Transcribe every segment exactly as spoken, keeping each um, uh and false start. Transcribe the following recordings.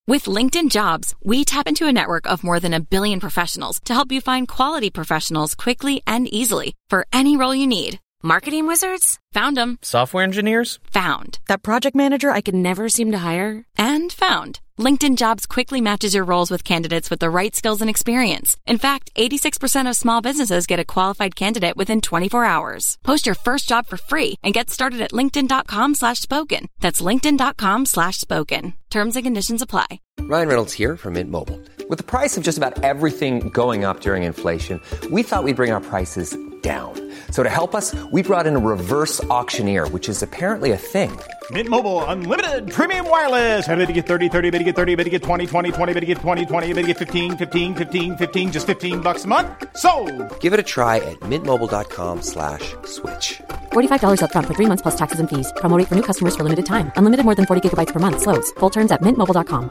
With LinkedIn Jobs, we tap into a network of more than a billion professionals to help you find quality professionals quickly and easily for any role you need. Marketing wizards? Found them. Software engineers? Found. That project manager I could never seem to hire? And found. LinkedIn Jobs quickly matches your roles with candidates with the right skills and experience. In fact, eighty-six percent of small businesses get a qualified candidate within twenty-four hours. Post your first job for free and get started at linkedin.com slash spoken. That's linkedin.com slash spoken. Terms and conditions apply. Ryan Reynolds here from Mint Mobile. With the price of just about everything going up during inflation, we thought we'd bring our prices down. So to help us, we brought in a reverse auctioneer, which is apparently a thing. Mint Mobile Unlimited Premium Wireless. How to get thirty, thirty, how to get thirty, how to get twenty, twenty, twenty, how to get twenty, twenty, how to get fifteen, fifteen, fifteen, fifteen, just fifteen bucks a month? Sold! Give it a try at mintmobile.com slash switch. forty-five dollars up front for three months plus taxes and fees. Promo rate for new customers for limited time. Unlimited more than forty gigabytes per month. Slows full terms at mint mobile dot com.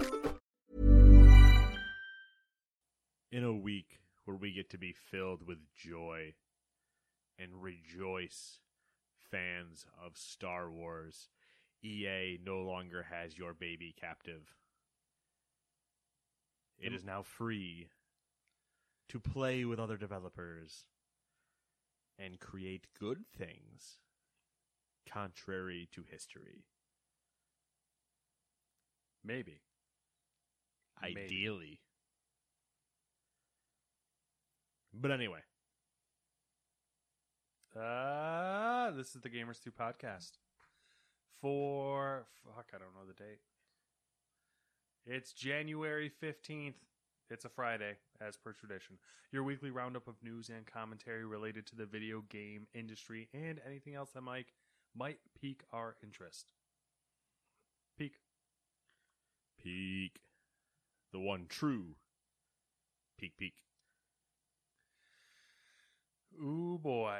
In a week where we get to be filled with joy and rejoice, fans of Star Wars, E A no longer has your baby captive. It is now free to play with other developers and create good things, contrary to history. Maybe. Ideally. Maybe. But anyway. Uh, this is the Gamers two podcast. For, fuck, I don't know the date. It's January fifteenth. It's a Friday, as per tradition. Your weekly roundup of news and commentary related to the video game industry and anything else that might, might pique our interest. Peak. Peak. The one true. Peak, peak. Ooh, boy.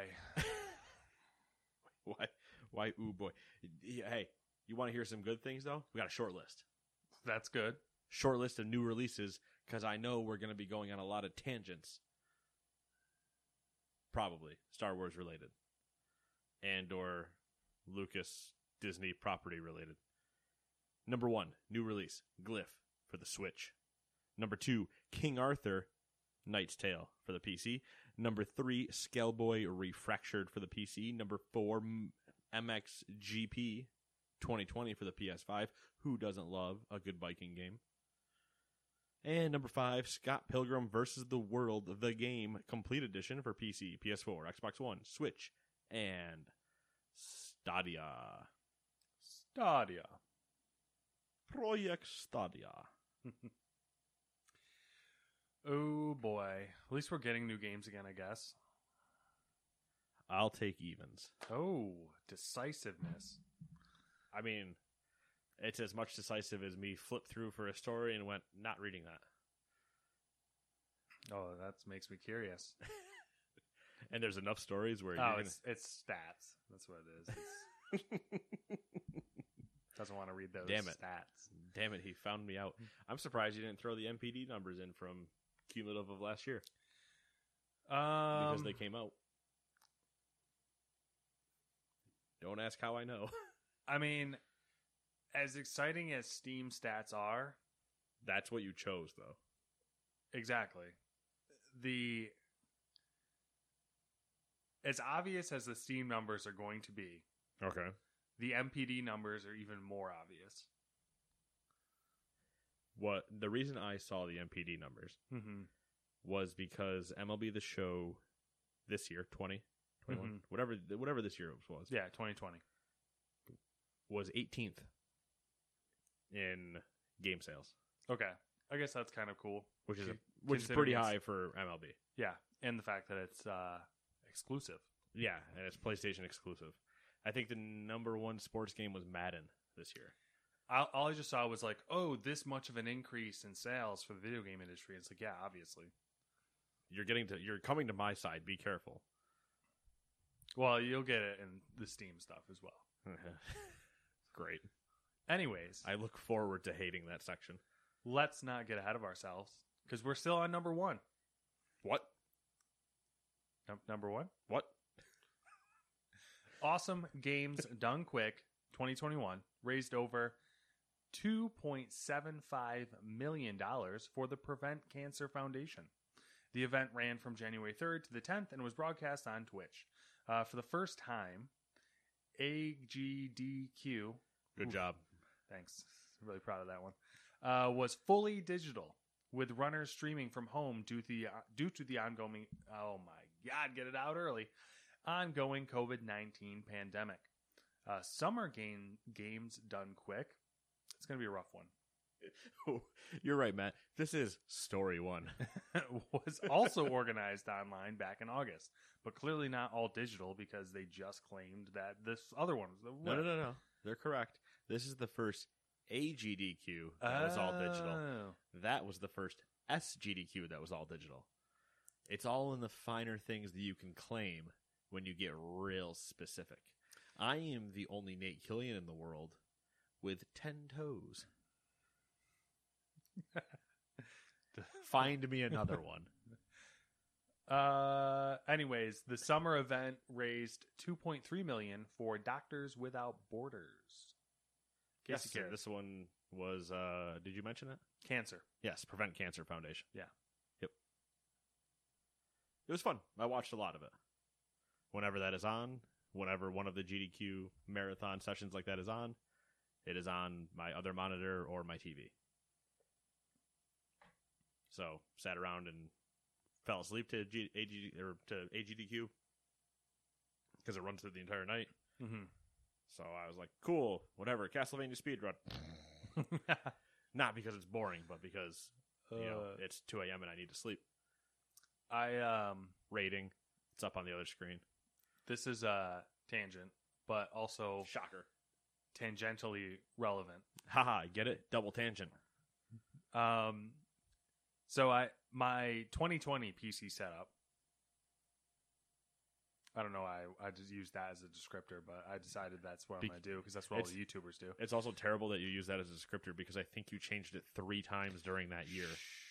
Why, why, ooh, boy. Hey, you want to hear some good things, though? We got a short list. That's good. Short list of new releases, because I know we're going to be going on a lot of tangents. Probably. Star Wars related. And or Lucas Disney property related. Number one, new release, Glyph for the Switch. Number two, King Arthur, Knight's Tale for the P C. Number three, Skellboy Refractured for the P C. Number four, M X G P twenty twenty for the P S five. Who doesn't love a good Viking game? And number five, Scott Pilgrim versus the World, the game, complete edition for P C, P S four, Xbox One, Switch, and Stadia. Stadia. Project Stadia. Oh, boy. At least we're getting new games again, I guess. I'll take evens. Oh, decisiveness. I mean, it's as much decisive as me flipped through for a story and went, not reading that. Oh, that makes me curious. And there's enough stories where... Oh, you're it's, gonna... it's stats. That's what it is. It's... Doesn't want to read those Damn it. stats. Damn it, he found me out. I'm surprised you didn't throw the M P D numbers in from cumulative of last year. Um, because they came out. Don't ask how I know. I mean, as exciting as Steam stats are... That's what you chose, though. Exactly. The... As obvious as the Steam numbers are going to be... Okay. The M P D numbers are even more obvious. What the reason I saw the M P D numbers mm-hmm. was because M L B The Show this year, twenty, twenty-one, mm-hmm. whatever whatever this year was. Yeah, twenty twenty. Was eighteenth in game sales. Okay. I guess that's kind of cool. Which is a, which is pretty high for M L B. Yeah, and the fact that it's uh, exclusive. Yeah, and it's PlayStation exclusive. I think the number one sports game was Madden this year. All, all I just saw was like, oh, this much of an increase in sales for the video game industry. It's like, yeah, obviously. You're getting to, you're coming to my side. Be careful. Well, you'll get it in the Steam stuff as well. Great. Anyways. I look forward to hating that section. Let's not get ahead of ourselves because we're still on number one. What? Num- number one? What? Awesome Games Done Quick twenty twenty-one raised over two point seven five million dollars for the Prevent Cancer Foundation. The event ran from January third to the tenth and was broadcast on Twitch. Uh, for the first time, A G D Q... Good oof, job. Thanks. Really proud of that one. Uh, was fully digital, with runners streaming from home due to the, uh, due to the ongoing... Oh my God, get it out early. Ongoing COVID nineteen pandemic. Uh, summer game games done quick. It's going to be a rough one. You're right, Matt. This is story one. Was also organized online back in August, but clearly not all digital because they just claimed that this other one was the No, no, no, no. They're correct. This is the first A G D Q that was all digital. Oh. That was the first S G D Q that was all digital. It's all in the finer things that you can claim when you get real specific. I am the only Nate Killian in the world with ten toes. Find me another one. Uh, anyways, the summer event raised two point three million dollars for Doctors Without Borders. Yes, Casey sir. Carey. This one was, uh, did you mention it? Cancer. Yes, Prevent Cancer Foundation. Yeah. Yep. It was fun. I watched a lot of it. Whenever that is on, whenever one of the G D Q marathon sessions like that is on, it is on my other monitor or my T V. So, sat around and fell asleep to G- A G or to A G D Q because it runs through the entire night. Mm-hmm. So I was like, cool, whatever, Castlevania speedrun. Not because it's boring, but because you know Uh, it's two a.m. and I need to sleep. I um, Rating, it's up on the other screen. this is a tangent, but also Shocker. tangentially relevant. Haha, get it? Double tangent. Um, so I my twenty twenty P C setup. I don't know. I I just used that as a descriptor, but I decided that's what I'm Be- going to do because that's what all it's- the YouTubers do. It's also terrible that you use that as a descriptor because I think you changed it three times during that year.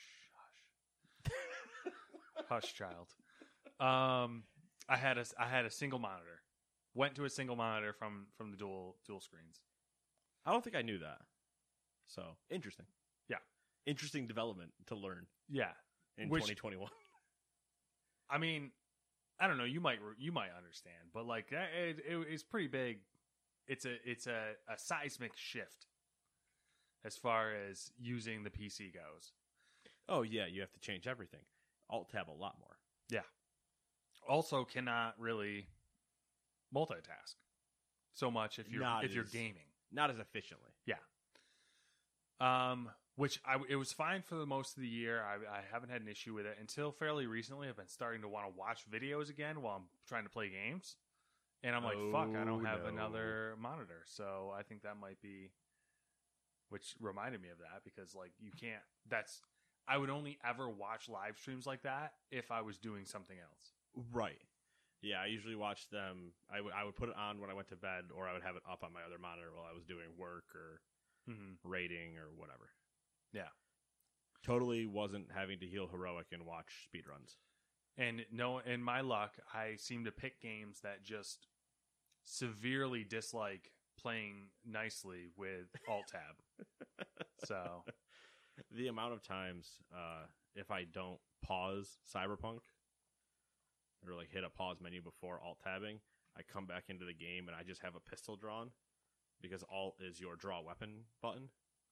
Hush, child. Um, I had a I had a single monitor. Went to a single monitor from from the dual dual screens. I don't think I knew that. So, interesting. Yeah. Interesting development to learn Yeah. in Which- twenty twenty-one. I mean, I don't know. You might you might understand, but like that- it, it, it's pretty big. It's a it's a, a seismic shift as far as using the P C goes. Oh, yeah, you have to change everything. Alt-tab a lot more. Yeah. Also, cannot really multitask so much if you're Not if you're as- gaming. Not as efficiently. Yeah. Um, which I it was fine for the most of the year. I I haven't had an issue with it until fairly recently. I've been starting to want to watch videos again while I'm trying to play games, and I'm like, fuck, I don't Oh, have no. another monitor. So I think that might be, which reminded me of that because like you can't. That's I would only ever watch live streams like that if I was doing something else. Right. Yeah, I usually watch them. I would I would put it on when I went to bed, or I would have it up on my other monitor while I was doing work or Mm-hmm. rating or whatever. Yeah. Totally wasn't having to heal heroic and watch speedruns. And no, in my luck, I seem to pick games that just severely dislike playing nicely with Alt Tab. So, The amount of times uh, if I don't pause Cyberpunk or like hit a pause menu before alt tabbing, I come back into the game and I just have a pistol drawn because alt is your draw weapon button.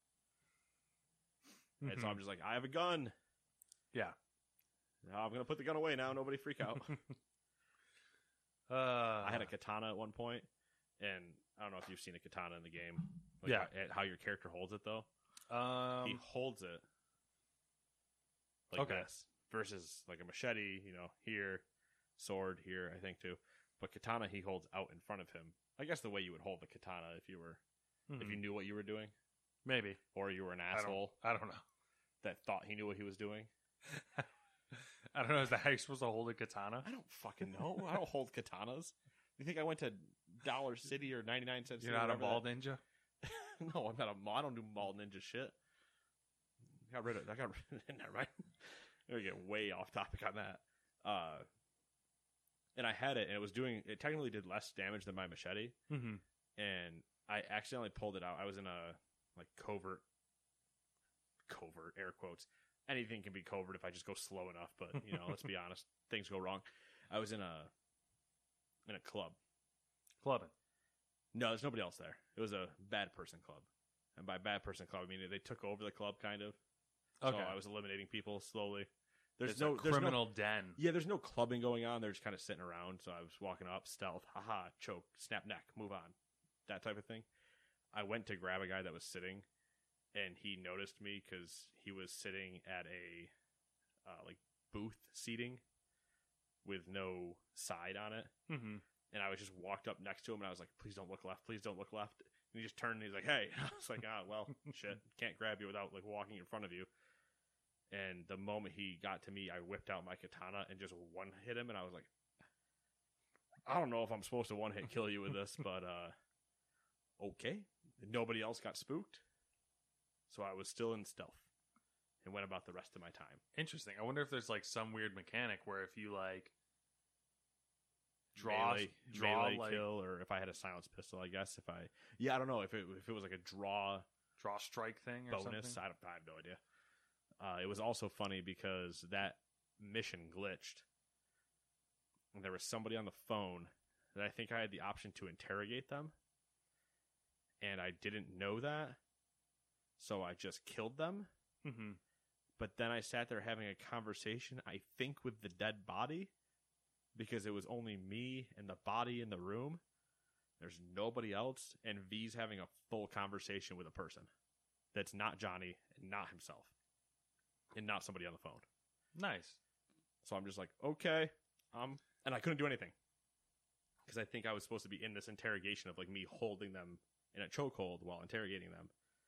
And so I'm just like, I have a gun. yeah. Now I'm going to put the gun away now. Nobody freak out. Uh, I had a katana at one point, and I don't know if you've seen a katana in the game. Like Yeah. How, how your character holds it, though. um, He holds it like Okay. this versus like a machete, you know, here, sword here, I think, too. But katana he holds out in front of him. I guess the way you would hold the katana if you were, if you mhm. knew what you were doing, maybe or you were an I don't, asshole I don't know. that thought he knew what he was doing. I don't know. Is that how you're supposed to hold a katana? I don't fucking know. I don't hold katanas. You think I went to Dollar City or ninety-nine cents? You're not a ball ninja. No, I'm not a mall. I don't do mall ninja shit. I got rid of. I got. Never mind. I'm gonna get way off topic on that. Uh, and I had it, and it was doing. It technically did less damage than my machete, Mm-hmm. and I accidentally pulled it out. I was in a like covert, covert air quotes. Anything can be covert if I just go slow enough. But you know, let's be honest, things go wrong. I was in a in a club. Clubbing. No, there's nobody else there. It was a bad person club, and by bad person club, I mean they took over the club, kind of. Okay. So I was eliminating people slowly. There's It's no a there's criminal no, den. Yeah, there's no clubbing going on. They're just kind of sitting around. So I was walking up, stealth, haha, choke, snap neck, move on, that type of thing. I went to grab a guy that was sitting, and he noticed me because he was sitting at a uh, like booth seating with no side on it. Mm-hmm. And I was just walked up next to him, and I was like, "Please don't look left. Please don't look left." And he just turned, and he's like, "Hey." I was like, "Ah, well, shit. Can't grab you without like walking in front of you." And the moment he got to me, I whipped out my katana and just one hit him, and I was like, "I don't know if I'm supposed to one hit kill you with this, but uh, okay." Nobody else got spooked, so I was still in stealth and went about the rest of my time. Interesting. I wonder if there's like some weird mechanic where if you like draw, melee, draw melee like kill, or if I had a silenced pistol, I guess if I yeah I don't know if it if it was like a draw draw strike thing or bonus. something. I, don't, I have no idea. Uh, it was also funny because that mission glitched, and there was somebody on the phone that I think I had the option to interrogate them, and I didn't know that, so I just killed them. Mm-hmm. But then I sat there having a conversation, I think, with the dead body, because it was only me and the body in the room. There's nobody else, and V's having a full conversation with a person that's not Johnny, and not himself, and not somebody on the phone. Nice. So I'm just like, okay, um, and I couldn't do anything because I think I was supposed to be in this interrogation of like me holding them in a chokehold while interrogating them,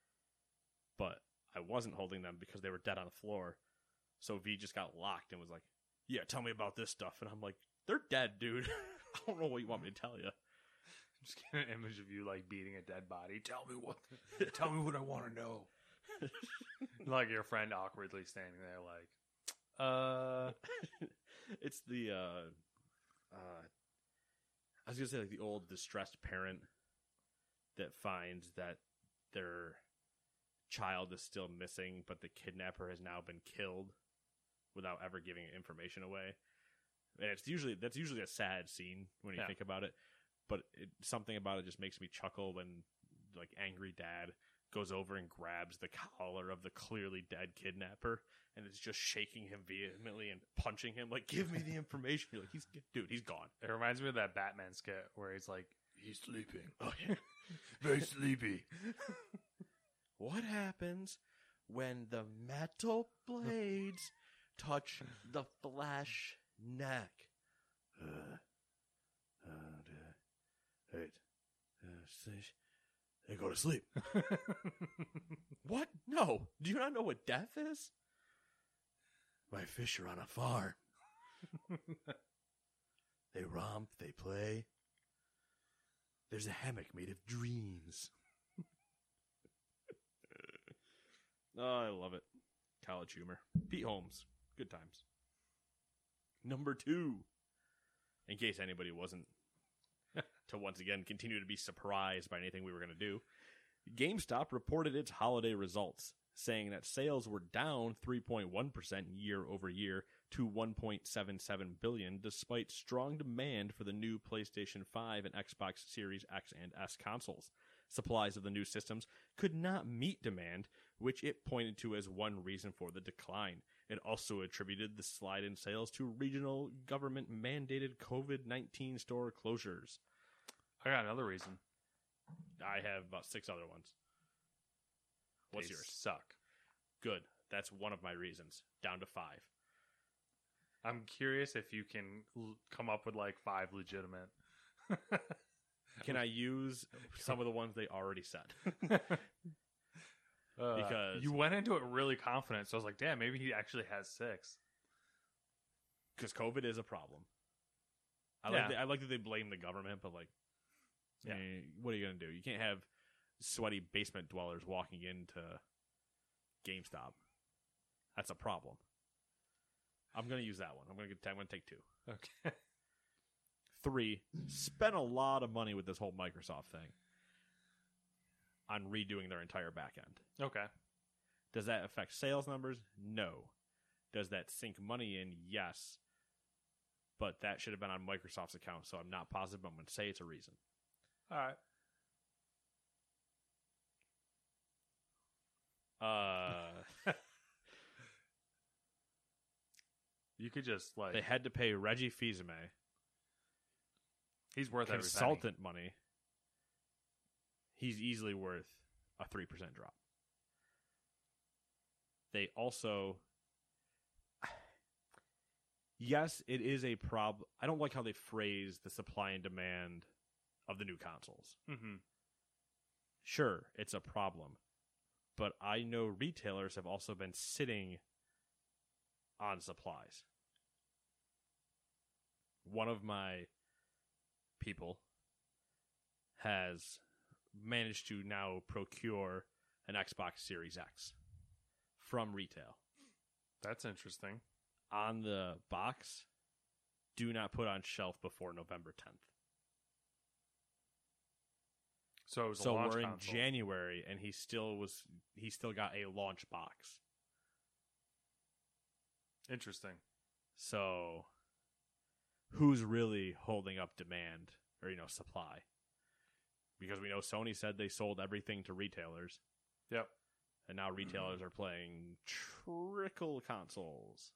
but I wasn't holding them because they were dead on the floor. So V just got locked and was like, "Yeah, tell me about this stuff," and I'm like, "They're dead, dude. I don't know what you want me to tell you." Just get an image of you like beating a dead body. Tell me what. Tell me what I want to know. Like your friend awkwardly standing there, like, uh, it's the uh, uh, I was gonna say like the old distressed parent that finds that their child is still missing, but the kidnapper has now been killed without ever giving information away. And it's usually that's usually a sad scene when you Yeah. think about it. But it, something about it just makes me chuckle when like angry dad goes over and grabs the collar of the clearly dead kidnapper and is just shaking him vehemently and punching him like, "Give me the information." You're like, "He's dude, he's gone." it reminds me of that Batman skit where he's like, he's sleeping. Oh yeah, Very sleepy. what happens when the metal blades touch the flesh neck? Uh, uh, the, wait, uh, they go to sleep. What? No. Do you not know what death is? My fish are on a farm. They romp, they play. There's a hammock made of dreams. Oh, I love it. College humor. Pete Holmes. Good times. Number two. In case anybody wasn't to once again continue to be surprised by anything we were going to do, GameStop reported its holiday results, saying that sales were down three point one percent year over year to one point seven seven billion dollars, despite strong demand for the new PlayStation five and Xbox Series X and S consoles. Supplies of the new systems could not meet demand, which it pointed to as one reason for the decline. It also attributed the slide in sales to regional government-mandated COVID nineteen store closures. I got another reason. I have about six other ones. What's They yours? Suck. Good. That's one of my reasons. Down to five. I'm curious if you can l- come up with like five legitimate. Can I use some of the ones they already said? Uh, Because- you went into it really confident, so I was like, damn, maybe he actually has six. Because COVID is a problem. I Yeah. like that, I like that they blame the government, but like, Yeah. eh, what are you going to do? You can't have sweaty basement dwellers walking into GameStop. That's a problem. I'm going to use that one. I'm going to I'm going to take two. Okay. Three, spent a lot of money with this whole Microsoft thing. on redoing their entire back end. Okay. Does that affect sales numbers? No. Does that sink money in? Yes. But that should have been on Microsoft's account, so I'm not positive, but I'm going to say it's a reason. All right. Uh, you could just, like... They had to pay Reggie Fils-Aimé. He's worth every penny. Consultant money. He's easily worth a three percent drop. They also... Yes, it is a problem. I don't like how they phrase the supply and demand of the new consoles. Mm-hmm. Sure, it's a problem. But I know retailers have also been sitting on supplies. One of my people has managed to now procure an Xbox Series X from retail. That's interesting. On the box, do not put on shelf before November tenth. So it was a so launch we're console. in January, and he still was he still got a launch box. Interesting. So, who's really holding up demand or you know supply? Because we know Sony said they sold everything to retailers. Yep. And now retailers are playing trickle consoles.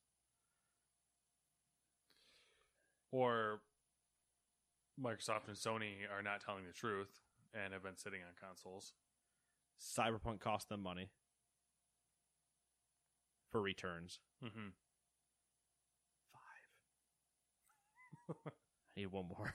Or Microsoft and Sony are not telling the truth and have been sitting on consoles. Cyberpunk cost them money for returns. Mm-hmm. Five. I need one more.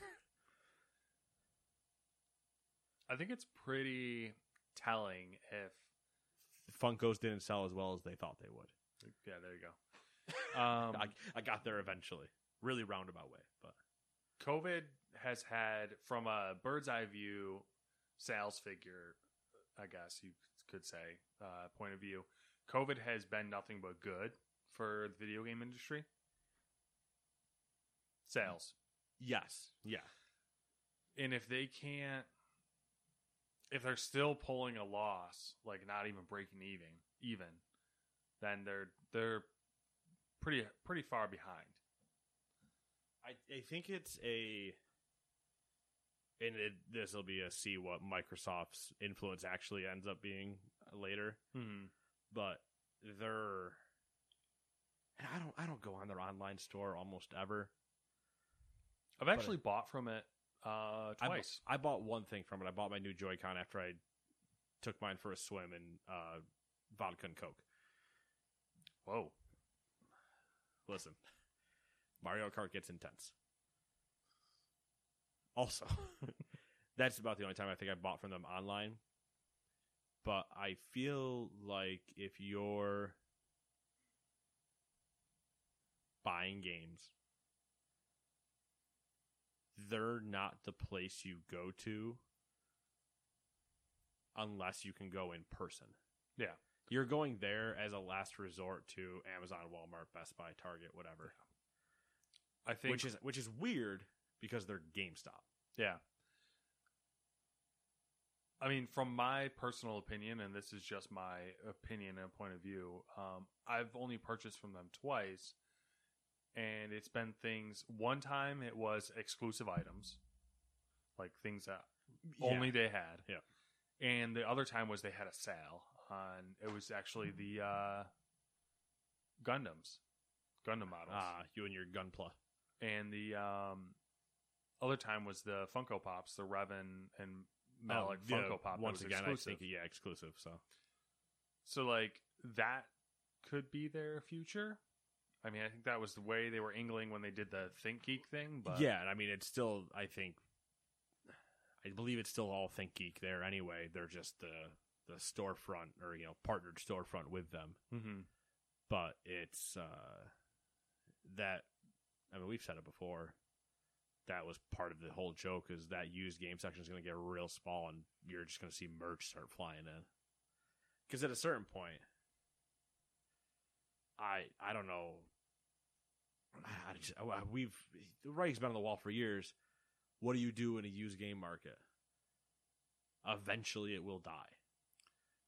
I think it's pretty telling if Funkos didn't sell as well as they thought they would. Yeah, there you go. Um, I, I got there eventually. Really roundabout way, but COVID has had, from a bird's eye view sales figure, I guess you could say, uh, point of view, COVID has been nothing but good for the video game industry. Sales. yes, yeah. And if they can't, if they're still pulling a loss, like not even breaking even, even, then they're they're pretty pretty far behind. I, I think it's a, and it, this will be a see what Microsoft's influence actually ends up being later. Mm-hmm. But they're, and I don't I don't go on their online store almost ever. I've actually but, bought from it uh, twice. I, I bought one thing from it. I bought my new Joy-Con after I took mine for a swim in uh, vodka and Coke. Whoa. Listen. Mario Kart gets intense. Also, that's about the only time I think I bought from them online. But I feel like if you're buying games, they're not the place you go to unless you can go in person. Yeah. You're going there as a last resort to Amazon, Walmart, Best Buy, Target, whatever. Yeah. I think, which is which is weird because they're GameStop. Yeah. I mean, from my personal opinion, and this is just my opinion and point of view, um, I've only purchased from them twice, and it's been things. One time it was exclusive items, like things that Yeah. only they had. Yeah. And the other time was they had a sale on. It was actually the uh, Gundams, Gundam models. Ah, you and your Gunpla. And the um, other time was the Funko Pops, the Revan and Malik oh, Funko yeah, Pop. Once that was again, exclusive. I think yeah, exclusive. So, so like that could be their future. I mean, I think that was the way they were angling when they did the Think Geek thing. But yeah, I mean, it's still. I think, I believe it's still all Think Geek there anyway. They're just the the storefront or you know partnered storefront with them. Mm-hmm. But it's uh, that. I mean, we've said it before. That was part of the whole joke is that used game section is going to get real small and you're just going to see merch start flying in. Because at a certain point, I I don't know. I just, we've the writing's been on the wall for years. What do you do in a used game market? Eventually, it will die.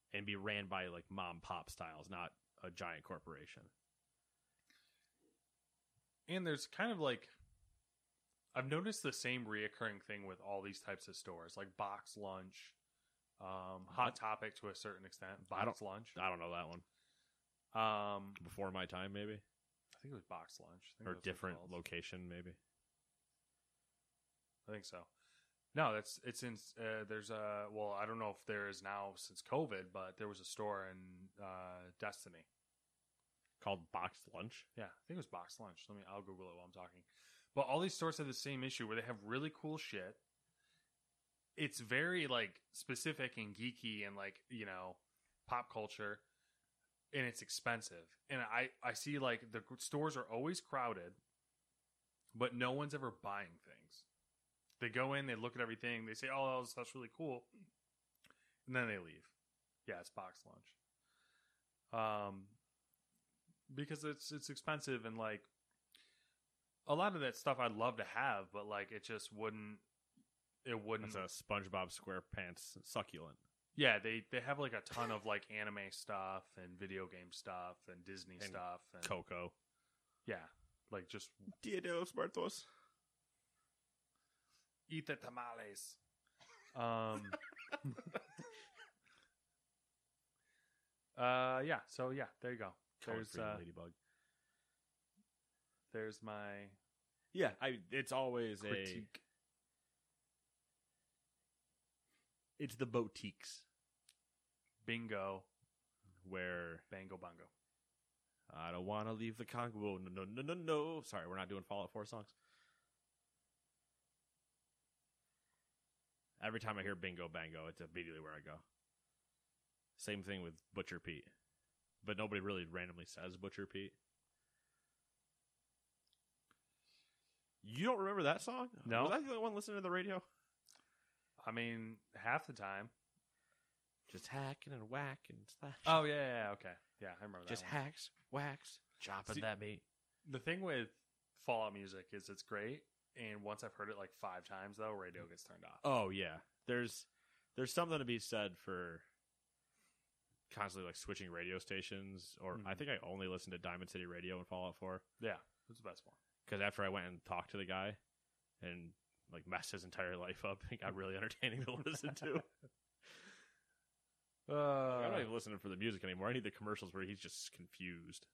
and be ran by like mom pop styles, not a giant corporation. And there's kind of like, I've noticed the same reoccurring thing with all these types of stores, like Box Lunch, um, Hot Topic to a certain extent. Box I don't, Lunch. I don't know that one. Um, Before my time, maybe? I think it was Box Lunch. I think Or that's what it's different called. location, maybe? I think so. No, that's it's in. Uh, there's a well, I don't know if there is now since COVID, but there was a store in uh, Destiny. Called Boxed Lunch? Yeah, I think it was Box Lunch. Let me. I'll Google it while I'm talking. But all these stores have the same issue where they have really cool shit. It's very like specific and geeky and like, you know, pop culture, and it's expensive. And I I see like the stores are always crowded, but no one's ever buying things. They go in, they look at everything, they say, "Oh, that's really cool," and then they leave. Yeah, it's Box Lunch. Um, because it's it's expensive and like a lot of that stuff I'd love to have, but like it just wouldn't. It wouldn't. It's a SpongeBob SquarePants succulent. Yeah, they they have like a ton of like anime stuff and video game stuff and Disney And stuff and Coco. yeah, like just Dia de los Muertos. eat the tamales. Um. uh. Yeah. So yeah, there you go. There's Free uh, Ladybug. there's my Yeah, I. It's always a. critique. It's the boutiques Bingo, where bango, bongo. I don't want to leave the Congo. No, no, no, no, no. Sorry, we're not doing Fallout four songs. Every time I hear Bingo Bango, it's immediately where I go. Same thing with Butcher Pete. But nobody really randomly says Butcher Pete. You don't remember that song? No. Was I the only one listening to the radio? I mean, half the time. Just hacking and whacking. Slash. Oh yeah, yeah, yeah, okay, yeah, I remember that. Just one. hacks, whacks, chopping See- that meat. The thing with Fallout music is it's great, and once I've heard it like five times, though, radio gets turned off. Oh yeah, there's there's something to be said for constantly like switching radio stations. Or Mhm. I think I only listened to Diamond City Radio in Fallout four Yeah, it's the best one. because after I went and talked to the guy and like messed his entire life up, it got really entertaining to listen to. Uh, I'm not even listening for the music anymore. I need the commercials where he's just confused.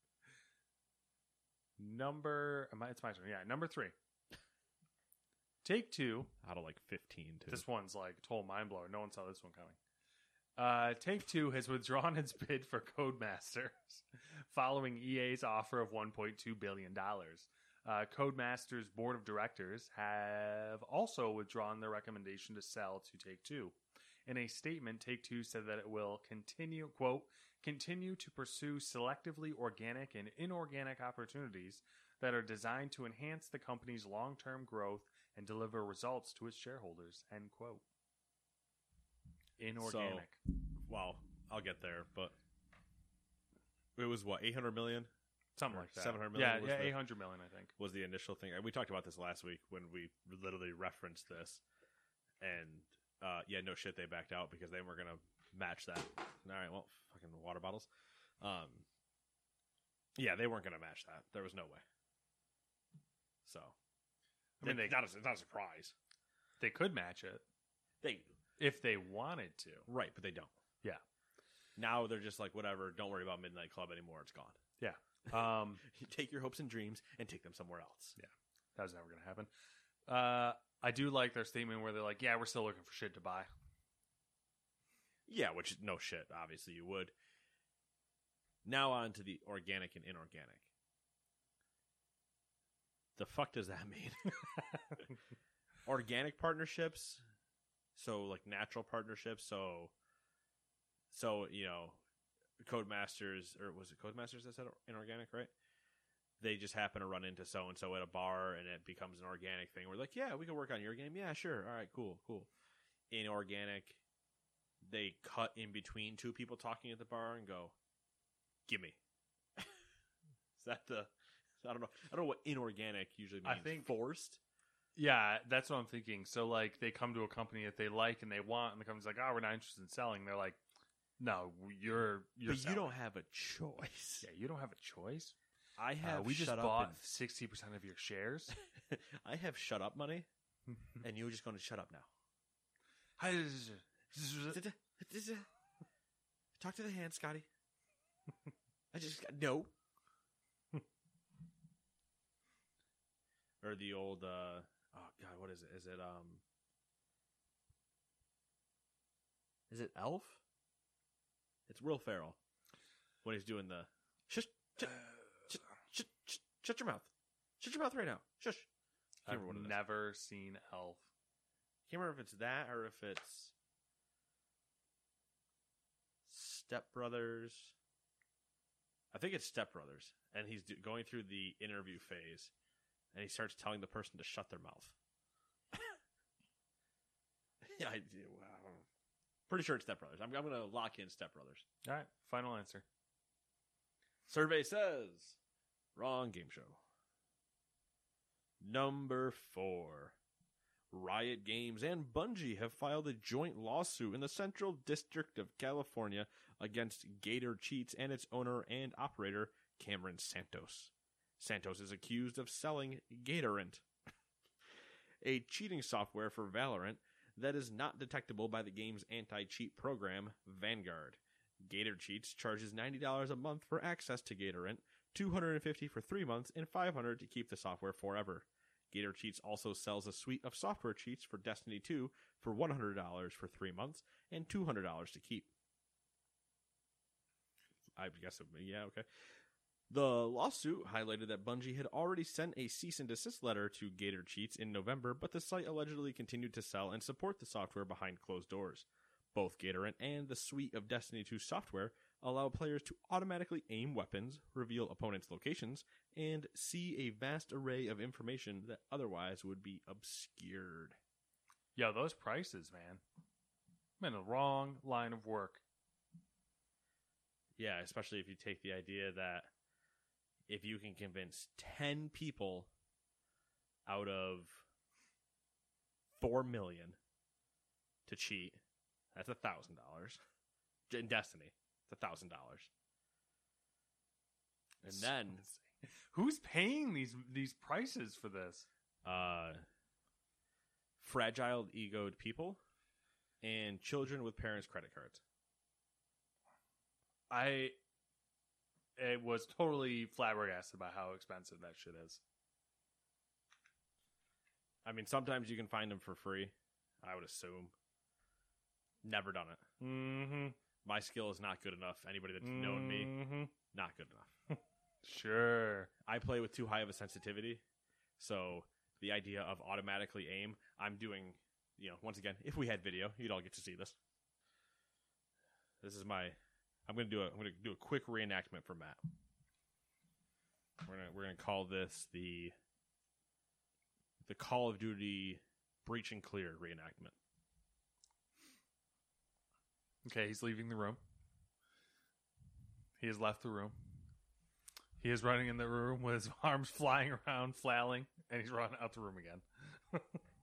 number, am I- it's my turn. Yeah, number three. Take Two. Out of like fifteen too. This one's like total mind blower. No one saw this one coming. Uh, Take Two has withdrawn its bid for Codemasters following E A's offer of one point two billion dollars. Uh, Codemasters' board of directors have also withdrawn their recommendation to sell to Take Two. In a statement, Take Two said that it will continue, quote, continue to pursue selectively organic and inorganic opportunities that are designed to enhance the company's long-term growth and deliver results to its shareholders, end quote. Inorganic. So, well, I'll get there, but it was what, eight hundred million? Something or like that. seven hundred million Yeah, was yeah, the- eight hundred million, I think. Was the initial thing. We talked about this last week when we literally referenced this. And, uh, yeah, no shit, they backed out because they weren't going to match that. All right, well, fucking water bottles. Um, yeah, they weren't going to match that. There was no way. So, I mean, they, they- not, a, it's not a surprise. They could match it They if they wanted to. Right, but they don't. Yeah. Now they're just like, whatever, don't worry about Midnight Club anymore. It's gone. Yeah. Um, You take your hopes and dreams and take them somewhere else. Yeah. That was never going to happen. Uh, I do like their statement where they're like, yeah, we're still looking for shit to buy. Yeah, which, no shit, obviously you would. Now on to the organic and inorganic. The fuck does that mean? Organic partnerships, so like natural partnerships, so, so, you know, Codemasters, or was it Codemasters that said inorganic, right? They just happen to run into so-and-so at a bar, and it becomes an organic thing. We're like, yeah, we can work on your game. Yeah, sure. All right, cool, cool. Inorganic, they cut in between two people talking at the bar and go, gimme. Is that the... I don't know. I don't know what inorganic usually means. I think- forced. Yeah, that's what I'm thinking. So, like, they come to a company that they like and they want, and the company's like, oh, we're not interested in selling. They're like, No, you're you're. But you don't have a choice. Yeah, you don't have a choice. I have. Uh, we just shut bought up sixty percent of your shares. and, I have shut up money, and you're just going to shut up now. Talk to the hand, Scotty. I just no. Or the old. Uh, oh God, what is it? Is it um? Is it Elf? It's Will Ferrell when he's doing the shush, shut, shut, shut, shut, shut your mouth, shut your mouth right now, shush. Can't I've remember what it is. never seen Elf. Can't remember if it's that or if it's Step Brothers. I think it's Step Brothers, and he's do- going through the interview phase, and he starts telling the person to shut their mouth. yeah, I do. Wow. Pretty sure it's Step Brothers. I'm, I'm going to lock in Step Brothers. All right, final answer. Survey says wrong game show. Number four. Riot Games and Bungie have filed a joint lawsuit in the Central District of California against Gator Cheats and its owner and operator, Cameron Santos. Santos is accused of selling Gatorant, a cheating software for Valorant that is not detectable by the game's anti-cheat program, Vanguard. Gator Cheats charges ninety dollars a month for access to Gatorant, two hundred fifty dollars for three months, and five hundred dollars to keep the software forever. Gator Cheats also sells a suite of software cheats for Destiny two for one hundred dollars for three months and two hundred dollars to keep. I guess, it, yeah, okay. The lawsuit highlighted that Bungie had already sent a cease and desist letter to Gator Cheats in November, but the site allegedly continued to sell and support the software behind closed doors. Both Gatorant and the suite of Destiny two software allow players to automatically aim weapons, reveal opponents' locations, and see a vast array of information that otherwise would be obscured. Yo, those prices, man. I'm in the wrong line of work. Yeah, especially if you take the idea that if you can convince ten people out of four million to cheat, that's a thousand dollars. In Destiny, it's a thousand dollars. And then, who's paying these these prices for this? Uh, fragile, egoed people and children with parents' credit cards. I it was totally flabbergasted by how expensive that shit is. I mean, sometimes you can find them for free, I would assume. Never done it. Mm-hmm. My skill is not good enough. Anybody that's known me, Mm-hmm. not good enough. Sure. I play with too high of a sensitivity, so the idea of automatically aim, I'm doing, you know, once again, if we had video, you'd all get to see this. This is my, I'm gonna do a, I'm gonna do a quick reenactment for Matt. We're gonna, we're gonna call this the, the Call of Duty Breach and Clear reenactment. Okay, he's leaving the room. He has left the room. He is running in the room with his arms flying around, flailing, and he's running out the room again.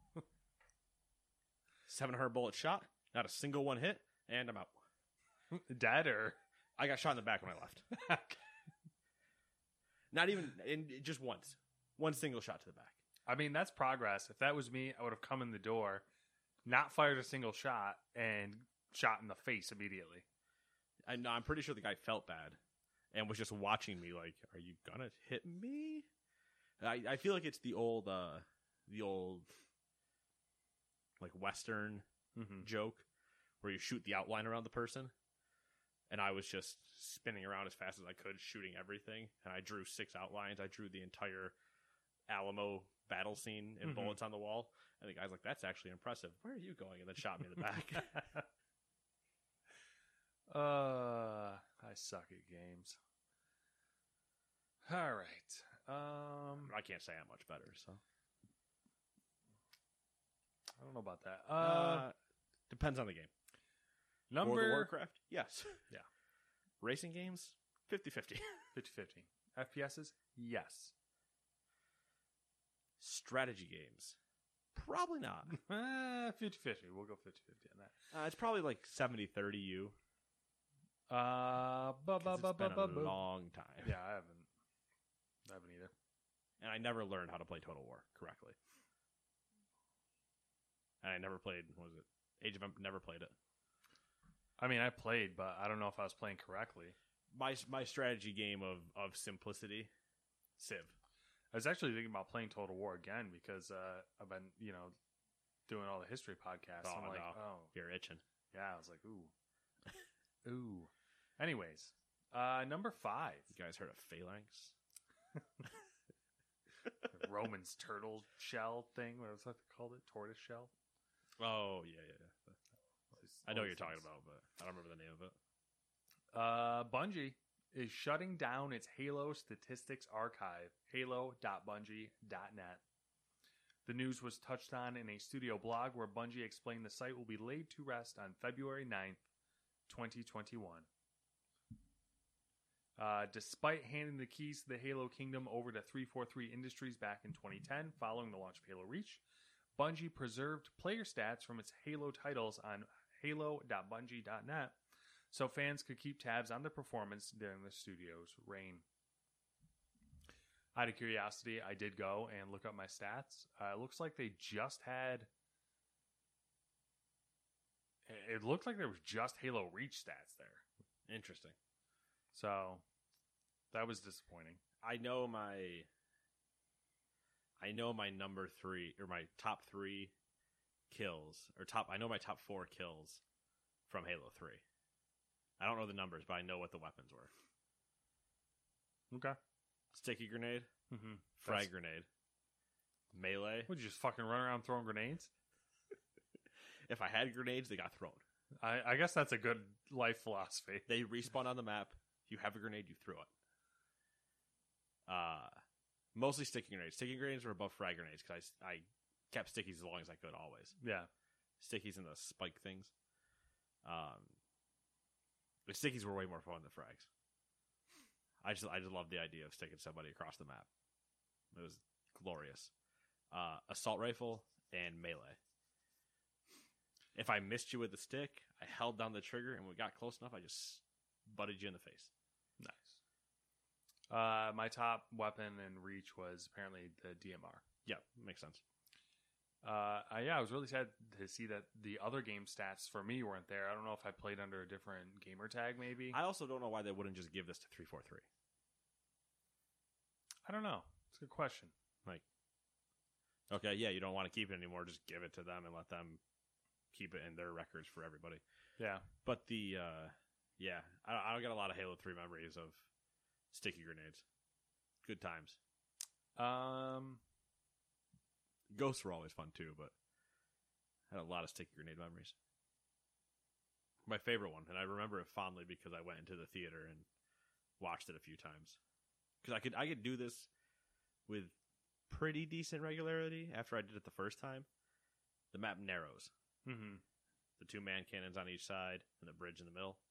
seven hundred bullet shot, not a single one hit, and I'm out. Dead or? I got shot in the back when I left. Not even, in just once. One single shot to the back. I mean, that's progress. If that was me, I would have come in the door, not fired a single shot, and shot in the face immediately. I know, I'm pretty sure the guy felt bad and was just watching me like, are you gonna hit me? I, I feel like it's the old, uh, the old, like, Western Mm-hmm. joke where you shoot the outline around the person. And I was just spinning around as fast as I could, shooting everything. And I drew six outlines. I drew the entire Alamo battle scene in Mm-hmm. bullets on the wall. And the guy's like, that's actually impressive. Where are you going? And then shot me in the back. uh, I suck at games. All right. Um, I can't say I'm much better, so. I don't know about that. Uh, Uh, depends on the game. number World of Warcraft? Yes. Yeah. Racing games? fifty-fifty. fifty-fifty. F P S's? Yes. Strategy games? Probably not. Uh, fifty-fifty. We'll go fifty-fifty on that. Uh, it's probably like seventy thirty you. Uh, bu- bu- It's bu- been bu- a bu- long time. Yeah, I haven't. I haven't either. And I never learned how to play Total War correctly. And I never played, what was it? Age of Empires, never played it. I mean, I played, but I don't know if I was playing correctly. My my strategy game of, of simplicity, Civ. I was actually thinking about playing Total War again because uh, I've been, you know, doing all the history podcasts. Oh, I'm like, no. oh, You're itching. yeah. I was like, ooh, ooh. Anyways, uh, number five, You guys heard of Phalanx? Roman's turtle shell thing. What was that called? It tortoise shell. Oh, yeah, yeah, yeah. I know All what you're these talking things. about, but I don't remember the name of it. Uh, Bungie is shutting down its Halo statistics archive, halo dot bungie dot net. The news was touched on in a studio blog where Bungie explained the site will be laid to rest on February ninth, twenty twenty-one. Uh, despite handing the keys to the Halo Kingdom over to three forty-three Industries back in twenty ten, following the launch of Halo Reach, Bungie preserved player stats from its Halo titles on halo dot bungie dot net so fans could keep tabs on their performance during the studio's reign. Out of curiosity, I did go and look up my stats. Uh, it looks like they just had... It looked like there was just Halo Reach stats there. Interesting. So, that was disappointing. I know my... I know my number three, or my top three kills, or top, I know my top four kills from Halo three. I don't know the numbers, but I know what the weapons were. Okay. Sticky grenade, Mm-hmm. frag grenade, melee. Would you just fucking run around throwing grenades? If I had grenades, they got thrown. I, I guess that's a good life philosophy. They respawn on the map. You have a grenade, you throw it. Uh, mostly sticky grenades. Sticky grenades were above frag grenades because I, I kept stickies as long as I could always. Yeah. Stickies and the spike things. Um, the stickies were way more fun than frags. I just I just loved the idea of sticking somebody across the map. It was glorious. Uh, assault rifle and melee. If I missed you with the stick, I held down the trigger, and when we got close enough, I just butted you in the face. Nice. Uh, my top weapon and reach was apparently the D M R. Yeah, makes sense. Uh, I, yeah, I was really sad to see that the other game stats for me weren't there. I don't know if I played under a different gamer tag, maybe. I also don't know why they wouldn't just give this to three forty-three. I don't know. It's a good question. Like, okay, yeah, you don't want to keep it anymore. Just give it to them and let them keep it in their records for everybody. Yeah. But the, uh, yeah, I, I don't get a lot of Halo three memories of sticky grenades. Good times. Um, Ghosts were always fun too, but I had a lot of sticky grenade memories. My favorite one, and I remember it fondly because I went into the theater and watched it a few times. Because I could I could do this with pretty decent regularity after I did it the first time. The map narrows. mm-hmm. The two man cannons on each side and the bridge in the middle.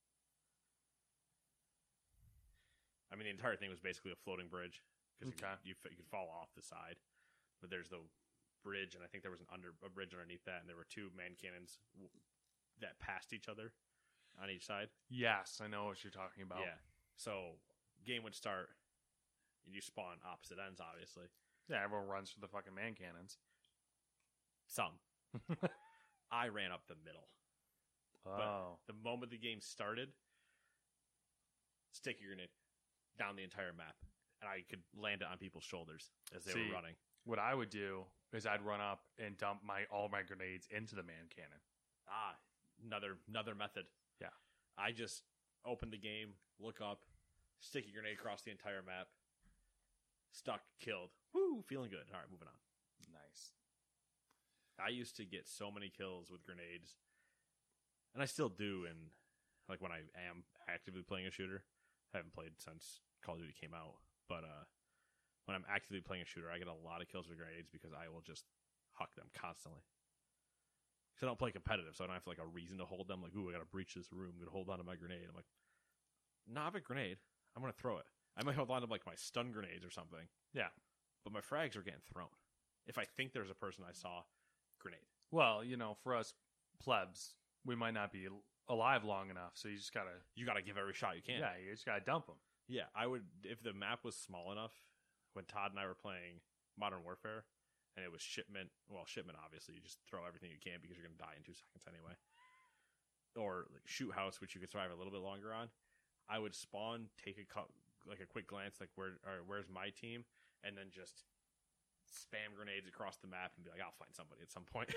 I mean, the entire thing was basically a floating bridge because Okay. you, you, you could fall off the side. But there's the bridge, and I think there was an under a bridge underneath that, and there were two man cannons w- that passed each other on each side. Yes, I know what you're talking about. Yeah. So game would start, and you spawn opposite ends, obviously. Yeah, everyone runs for the fucking man cannons. Some. I ran up the middle. Oh. But the moment the game started, sticky grenade down the entire map, and I could land it on people's shoulders as they See, were running. What I would do is I'd run up and dump my all my grenades into the man cannon. Ah, another another method. Yeah. I just opened the game, look up, sticky grenade across the entire map, stuck, killed. Woo, feeling good. All right, moving on. Nice. I used to get so many kills with grenades, and I still do. And like when I am actively playing a shooter, I haven't played since Call of Duty came out, but uh, when I'm actively playing a shooter, I get a lot of kills with grenades because I will just huck them constantly. Because I don't play competitive, so I don't have like a reason to hold them. Like, ooh, I got to breach this room. I'm gonna hold on to my grenade. I'm like, no, I have a grenade. I'm gonna throw it. I might hold on to like my stun grenades or something. Yeah. But my frags are getting thrown. If I think there's a person I saw, grenade. Well, you know, for us plebs, we might not be alive long enough, so you just gotta You got to give every shot you can. yeah, you just gotta dump them. Yeah, I would if the map was small enough. When Todd and I were playing Modern Warfare, and it was shipment. Well, shipment obviously you just throw everything you can because you're going to die in two seconds anyway. Or like shoot house, which you could survive a little bit longer on. I would spawn, take a cu- like a quick glance, like where or where's my team, and then just spam grenades across the map and be like, I'll find somebody at some point.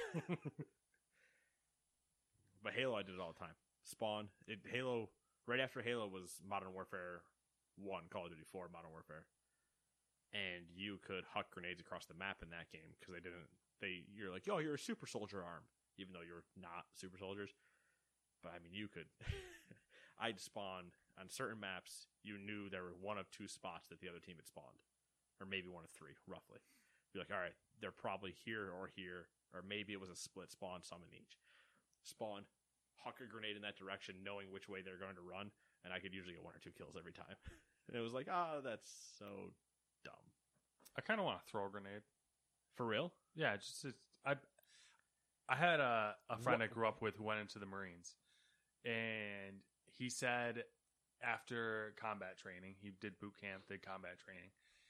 But Halo, I did it all the time. Spawn, it, Halo. Right after Halo was Modern Warfare One, Call of Duty Four, Modern Warfare. And you could huck grenades across the map in that game because they didn't. They you're like, oh, you're a super soldier arm, even though you're not super soldiers. But I mean, you could. I'd spawn on certain maps. You knew there were one of two spots that the other team had spawned, or maybe one of three, roughly. Be like, all right, they're probably here or here, or maybe it was a split spawn, some in each. Spawn, huck a grenade in that direction, knowing which way they're going to run, and I could usually get one or two kills every time. And it was like, ah, oh, that's so dumb. I kind of want to throw a grenade. For real? Yeah, just it's, I. I had a, a friend What? I grew up with who went into the Marines, and he said after combat training, he did boot camp, did combat training.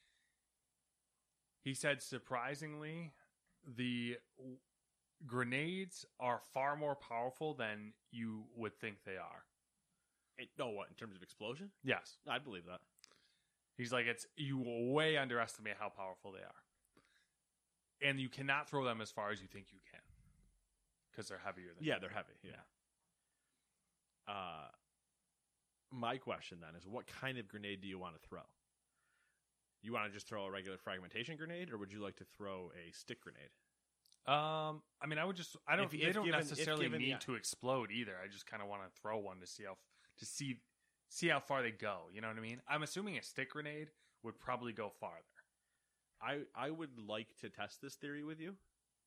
He said surprisingly, the w- grenades are far more powerful than you would think they are. It, no, what, in terms of explosion? Yes. I'd believe that. He's like, it's you way underestimate how powerful they are. And you cannot throw them as far as you think you can. Because they're heavier than Yeah, you. they're heavy. Yeah. Uh, my question then is, what kind of grenade do you want to throw? You want to just throw a regular fragmentation grenade, or would you like to throw a stick grenade? Um, I mean, I would just, I don't, If- they if don't given- if necessarily given the- need to explode either. I just kind of want to throw one to see how, to see, see how far they go. You know what I mean? I'm assuming a stick grenade would probably go farther. I I would like to test this theory with you.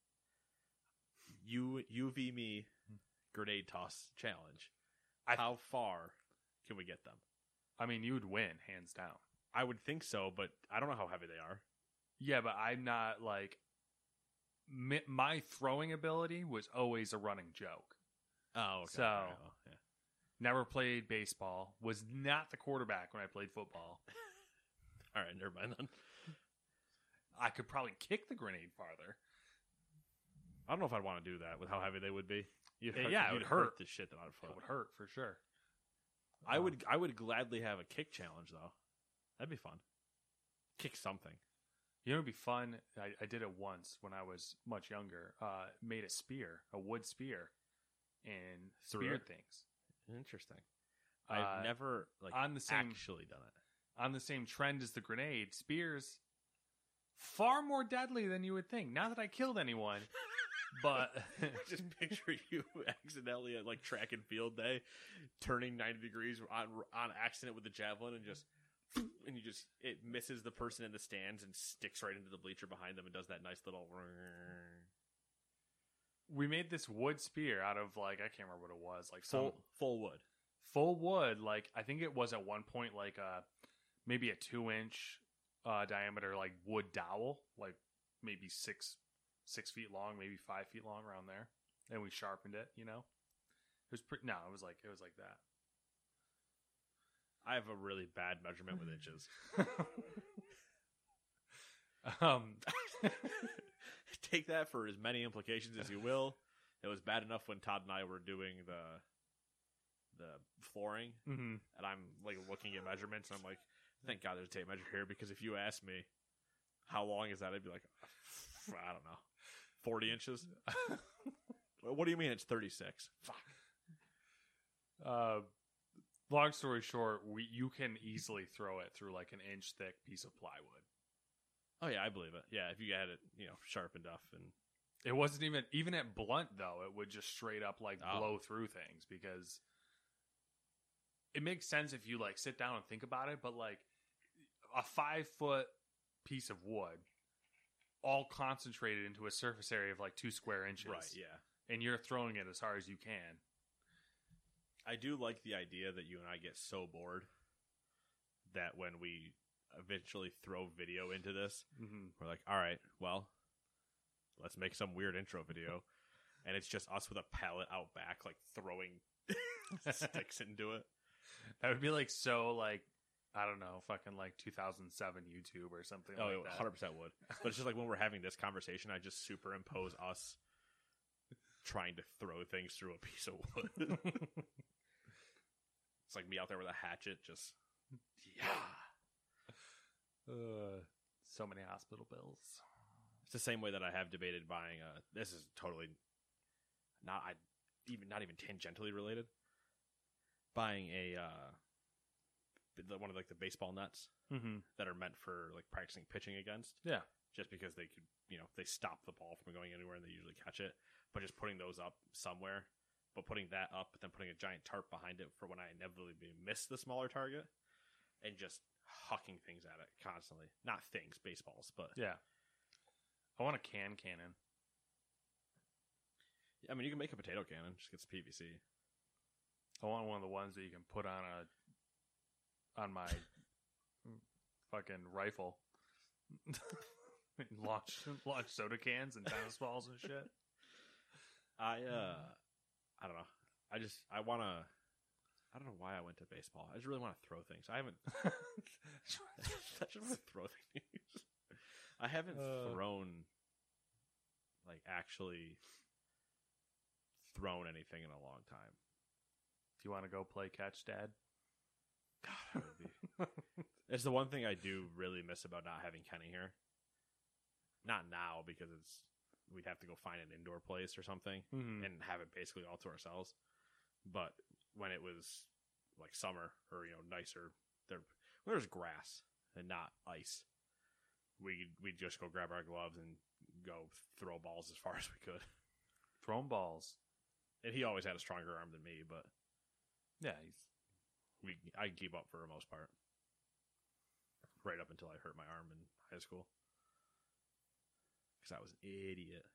You U V me grenade toss challenge. I- How far can we get them? I mean, you would win, hands down. I would think so, but I don't know how heavy they are. Yeah, but I'm not like, mi- my throwing ability was always a running joke. Oh, okay. So- All right, well, yeah. Never played baseball, was not the quarterback when I played football. All right, never mind then. I could probably kick the grenade farther. I don't know if I'd want to do that with how heavy they would be. You'd Yeah, hurt, yeah, it you'd would hurt. the shit out of It foot. would hurt for sure. I would I would gladly have a kick challenge though. That'd be fun. Kick something. You know, it'd be fun. I, I did it once when I was much younger. Uh, made a spear, a wood spear, and Threw speared it? things. Interesting. I've Uh, never like on the same- actually done it. On the same trend as the grenade, spears far more deadly than you would think. Not that I killed anyone, but Just picture you accidentally at like track and field day, turning ninety degrees on on accident with the javelin, and just and you just it misses the person in the stands and sticks right into the bleacher behind them and does that nice little. we made this wood spear out of like I can't remember what it was, like some Full full wood. full wood. Like I think it was at one point like a maybe a two inch uh, diameter like wood dowel, like maybe six six feet long, maybe five feet long around there, and we sharpened it. You know, it was pretty. No, it was like it was like that. I have a really bad measurement with inches. um, Take that for as many implications as you will. It was bad enough when Todd and I were doing the the flooring, mhm. and I'm like looking at measurements, and I'm like, thank God there's a tape measure here, because if you ask me how long is that, I'd be like, I don't know, forty inches. What do you mean it's thirty-six? Fuck. Uh, long story short, we you can easily throw it through like an inch thick piece of plywood. Oh yeah, I believe it. Yeah, if you had it, you know, sharpened up, and It wasn't even even at blunt though. It would just straight up like Oh. blow through things because it makes sense if you like sit down and think about it. But like a five foot piece of wood, all concentrated into a surface area of like two square inches, right, yeah. and you're throwing it as hard as you can. I do like the idea that you and I get so bored that when we eventually throw video into this, Mm-hmm. we're like, all right, well, let's make some weird intro video. And it's just us with a pallet out back, like throwing sticks into it. That would be like so like I don't know, fucking like two thousand seven YouTube or something Oh, like it that. one hundred percent would. But it's just like when we're having this conversation, I just superimpose us trying to throw things through a piece of wood. It's like me out there with a hatchet, just yeah. Uh, so many hospital bills. It's the same way that I have debated buying a. This is totally not I even not even tangentially related. Buying a uh, the- one of like the baseball nets Mm-hmm. that are meant for like practicing pitching against. Yeah. Just because they could, you know, they stop the ball from going anywhere and they usually catch it. But just putting those up somewhere, but putting that up, but then putting a giant tarp behind it for when I inevitably miss the smaller target, and just hucking things at it constantly. Not things, baseballs, but Yeah. I want a can cannon. I mean, you can make a potato cannon, just get some P V C. I want one of the ones that you can put on a on my fucking rifle. launch launch soda cans and tennis balls and shit. I uh, I don't know. I just I want to. I don't know why I went to baseball. I just really want to throw things. I haven't. I just want to throw things. I haven't Uh. thrown, like actually, thrown anything in a long time. Do you want to go play catch, Dad? God, that would be. It's the one thing I do really miss about not having Kenny here. Not now because it's we'd have to go find an indoor place or something Mm-hmm. and have it basically all to ourselves. But when it was like summer or you know nicer, there when there was grass and not ice, we we'd just go grab our gloves and go throw balls as far as we could. Throwing balls. And he always had a stronger arm than me, but Yeah, he's we I could keep up for the most part. Right up until I hurt my arm in high school. Because I was an idiot.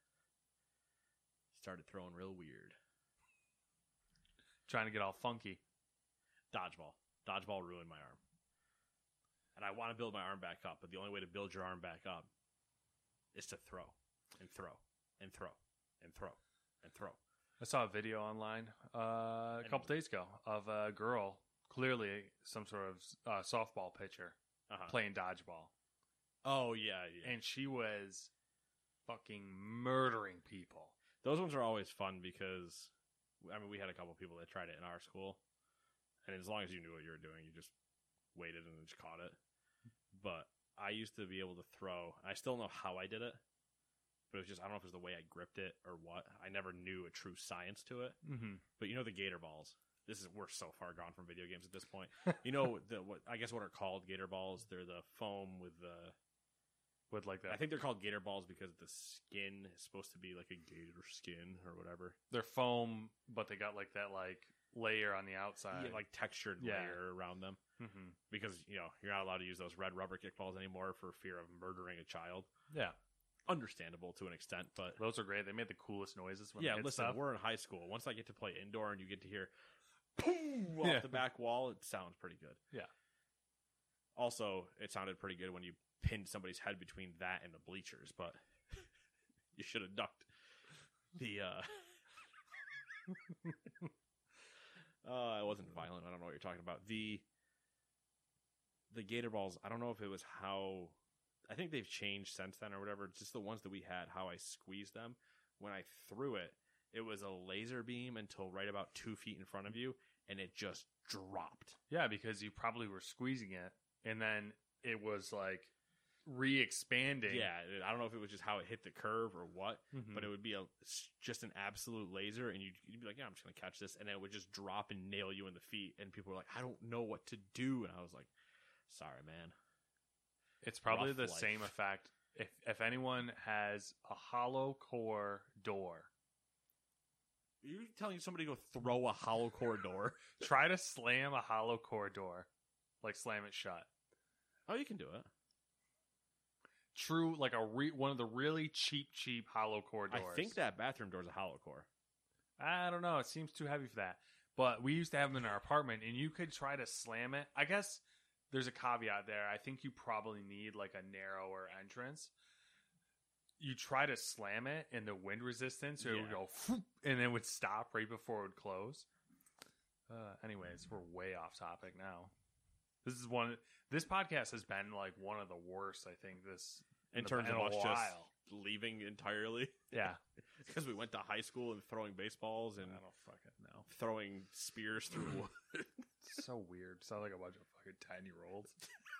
Started throwing real weird. trying to get all funky. Dodgeball. Dodgeball ruined my arm. And I want to build my arm back up, but the only way to build your arm back up is to throw and throw and throw and throw and throw. I saw a video online uh, a couple days ago of a girl, clearly some sort of uh, softball pitcher, Uh-huh. playing dodgeball. Oh, yeah, yeah. And she was fucking murdering people. Those ones are always fun because, I mean, we had a couple people that tried it in our school. And as long as you knew what you were doing, you just waited and just caught it. But I used to be able to throw. I still know how I did it. But it was just, I don't know if it was the way I gripped it or what. I never knew a true science to it. Mm-hmm. But you know the gator balls. This is we're so far gone from video games at this point. You know the what I guess what are called gator balls. They're the foam with the. With like that. I think they're called gator balls because the skin is supposed to be like a gator skin or whatever. They're foam, but they got like that like layer on the outside. Yeah, like textured Yeah. layer around them. Mm-hmm. Because you know you're not allowed to use those red rubber kickballs anymore for fear of murdering a child. Yeah. Understandable to an extent, but Those are great. They made the coolest noises when yeah. they hit Listen, stuff. we're in high school. Once I get to play indoor and you get to hear boom off Yeah. the back wall, it sounds pretty good. Yeah. Also, it sounded pretty good when you pinned somebody's head between that and the bleachers, but you should have ducked the. uh uh, it wasn't violent. I don't know what you're talking about. The the gator balls. I don't know if it was how. I think they've changed since then or whatever. Just the ones that we had, how I squeezed them. When I threw it, it was a laser beam until right about two feet in front of you, and it just dropped. Yeah, because you probably were squeezing it, and then it was like re-expanding. Yeah, I don't know if it was just how it hit the curve or what, Mhm. but it would be a just an absolute laser, and you'd, you'd be like, yeah, I'm just going to catch this, and then it would just drop and nail you in the feet, and people were like, I don't know what to do, and I was like, sorry, man. It's probably Rough the life. same effect. If if anyone has a hollow core door, Are you telling somebody to go throw a hollow core door? try to slam a hollow core door. Like slam it shut. Oh, you can do it. True, like a re- one of the really cheap, cheap hollow core doors. I think that bathroom door is a hollow core. I don't know. It seems too heavy for that. But we used to have them in our apartment, and you could try to slam it. I guess there's a caveat there. I think you probably need like a narrower entrance. You try to slam it, and the wind resistance, it would Yeah. go, "Phoop," and then it would stop right before it would close. Uh, anyways, we're way off topic now. This is one. This podcast has been like one of the worst. I think this In the- terms in of a us while. just leaving entirely. Yeah, Because we went to high school and throwing baseballs and I don't fucking know. throwing spears through wood. It's so weird. Sound like a bunch of fucking ten year olds.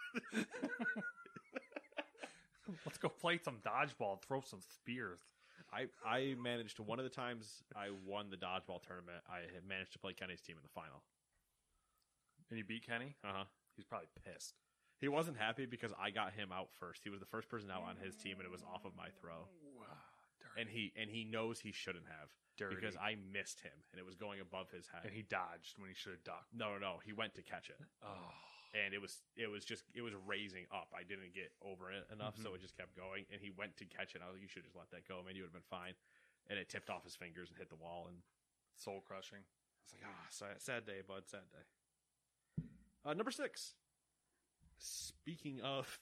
Let's go play some dodgeball and throw some spears. I, I managed to, one of the times I won the dodgeball tournament, I had managed to play Kenny's team in the final. And you beat Kenny? Uh-huh. He's probably pissed. He wasn't happy because I got him out first. He was the first person out on his team, and it was off of my throw. Dirty. And he and he knows he shouldn't have. Dirty. Because I missed him, and it was going above his head. And he dodged when he should have ducked. No, no, no. He went to catch it. Oh. And it was it was just it was raising up. I didn't get over it enough, Mhm. so it just kept going. And he went to catch it. And I was like, "You should just let that go, man. You would have been fine." And it tipped off his fingers and hit the wall. And Soul crushing. I was like, "Ah, sad, sad day, bud. Sad day." Uh, number six. Speaking of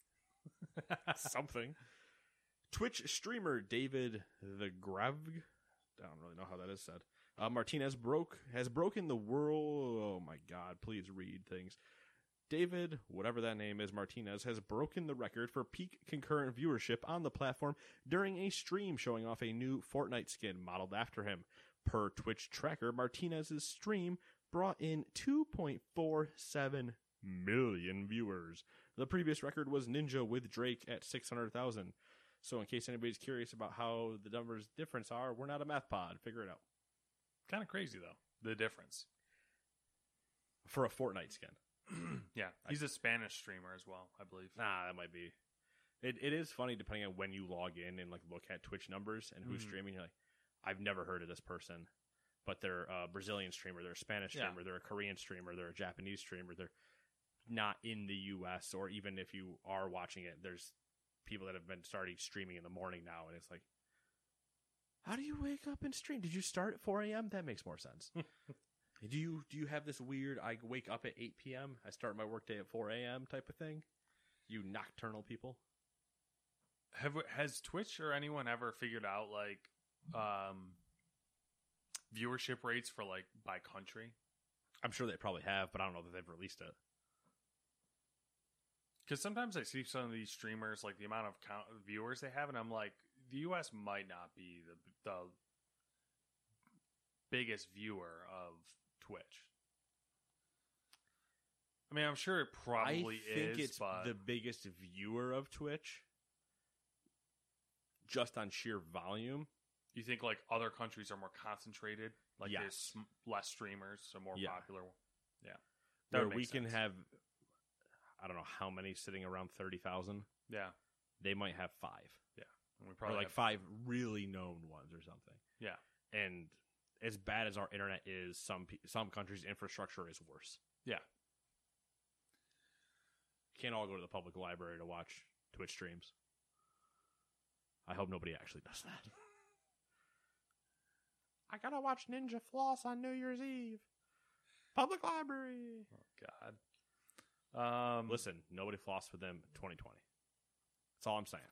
something, Twitch streamer David the Grav, I don't really know how that is said. Uh, Martinez broke has broken the world. Oh my God! Please read things. David, whatever that name is, Martinez, has broken the record for peak concurrent viewership on the platform during a stream showing off a new Fortnite skin modeled after him. Per Twitch tracker, Martinez's stream brought in two point four seven million viewers. The previous record was Ninja with Drake at six hundred thousand. So in case anybody's curious about how the numbers difference are, we're not a math pod. Figure it out. Kind of crazy, though, the difference. For a Fortnite skin. Yeah, he's a Spanish streamer as well, I believe. Nah, that might be. It It is funny depending on when you log in and like look at Twitch numbers and who's Mhm. streaming. You're like, I've never heard of this person, but they're a Brazilian streamer, they're a Spanish Yeah. streamer, they're a Korean streamer, they're a Japanese streamer, they're not in the U S, or even if you are watching it, there's people that have been starting streaming in the morning now, and it's like, how do you wake up and stream? Did you start at four a.m.? That makes more sense. do you do you have this weird, I wake up at eight p.m., I start my workday at four a.m. type of thing? You nocturnal people? Have has Twitch or anyone ever figured out like um, viewership rates for like by country? I'm sure they probably have, but I don't know that they've released it. Because sometimes I see some of these streamers, like the amount of count of viewers they have, and I'm like, the U S might not be the the biggest viewer of Twitch. I mean, I'm sure it probably I think is, it's but the biggest viewer of Twitch, just on sheer volume. you think like other countries are more concentrated, like Yes. there's sm- less streamers, so more Yeah. popular. Yeah, that Where would we make can sense. have, I don't know how many sitting around thirty thousand. Yeah, They might have five, and we or probably like have- five really known ones or something. Yeah, And as bad as our internet is, some pe- some countries' infrastructure is worse. yeah. Can't all go to the public library to watch Twitch streams. I hope nobody actually does that. I gotta watch Ninja Floss on New Year's Eve. Public library. Oh God. Um, Listen, nobody flossed with them twenty twenty. That's all I'm saying.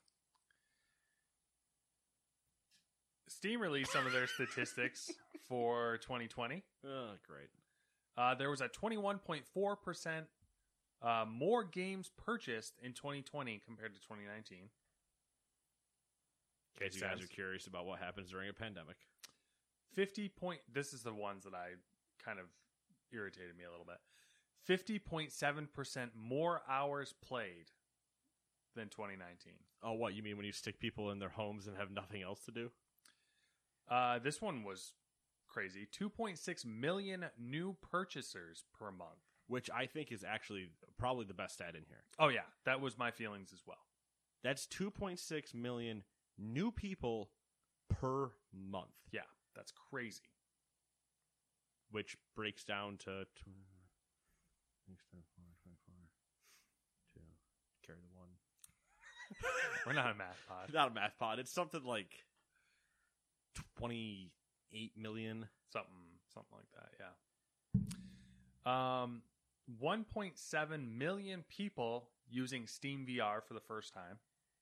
Steam released some of their statistics for twenty twenty. Oh, great. Uh, there was a twenty-one point four percent uh, more games purchased in twenty twenty compared to twenty nineteen. In case you guys Makes are curious about what happens during a pandemic. fifty point. This is the ones that I kind of irritated me a little bit. fifty point seven percent more hours played than twenty nineteen. Oh, what? You mean when you stick people in their homes and have nothing else to do? Uh, this one was crazy. two point six million new purchasers per month. Which I think is actually probably the best stat in here. Oh, yeah. That was my feelings as well. That's two point six million new people per month, Yeah, that's crazy. which breaks down to two, two, carry the one. We're not a math pod. Not a math pod. It's something like twenty-eight million. Something, something like that. Yeah. Um, one point seven million people using Steam V R for the first time.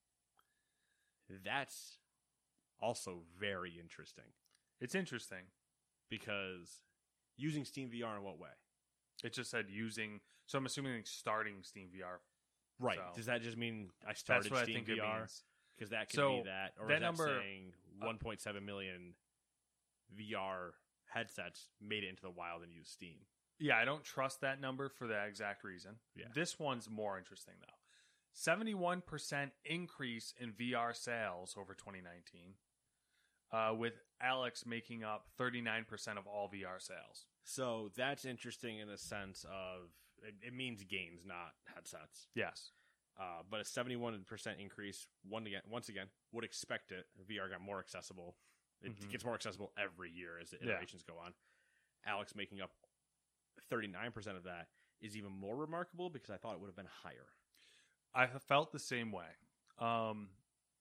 That's also very interesting It's interesting. because Using Steam V R in what way? It just said using. So I'm assuming starting Steam V R. Right. So. Does that just mean I started That's what Steam I think V R? it means. Because that could So, be that. Or that is that number- saying one point seven million V R headsets made it into the wild and used Steam? Yeah, I don't trust that number for that exact reason. Yeah. This one's more interesting, though. seventy-one percent increase in V R sales over twenty nineteen, uh, with Alex making up thirty-nine percent of all V R sales. So that's interesting in the sense of it, it means games, not headsets. Yes. Uh, but a seventy-one percent increase, one again, once again, would expect it. V R got more accessible. It Mhm. gets more accessible every year as the Yeah. iterations go on. Alex making up thirty-nine percent of that is even more remarkable because I thought it would have been higher. I have felt the same way. Um,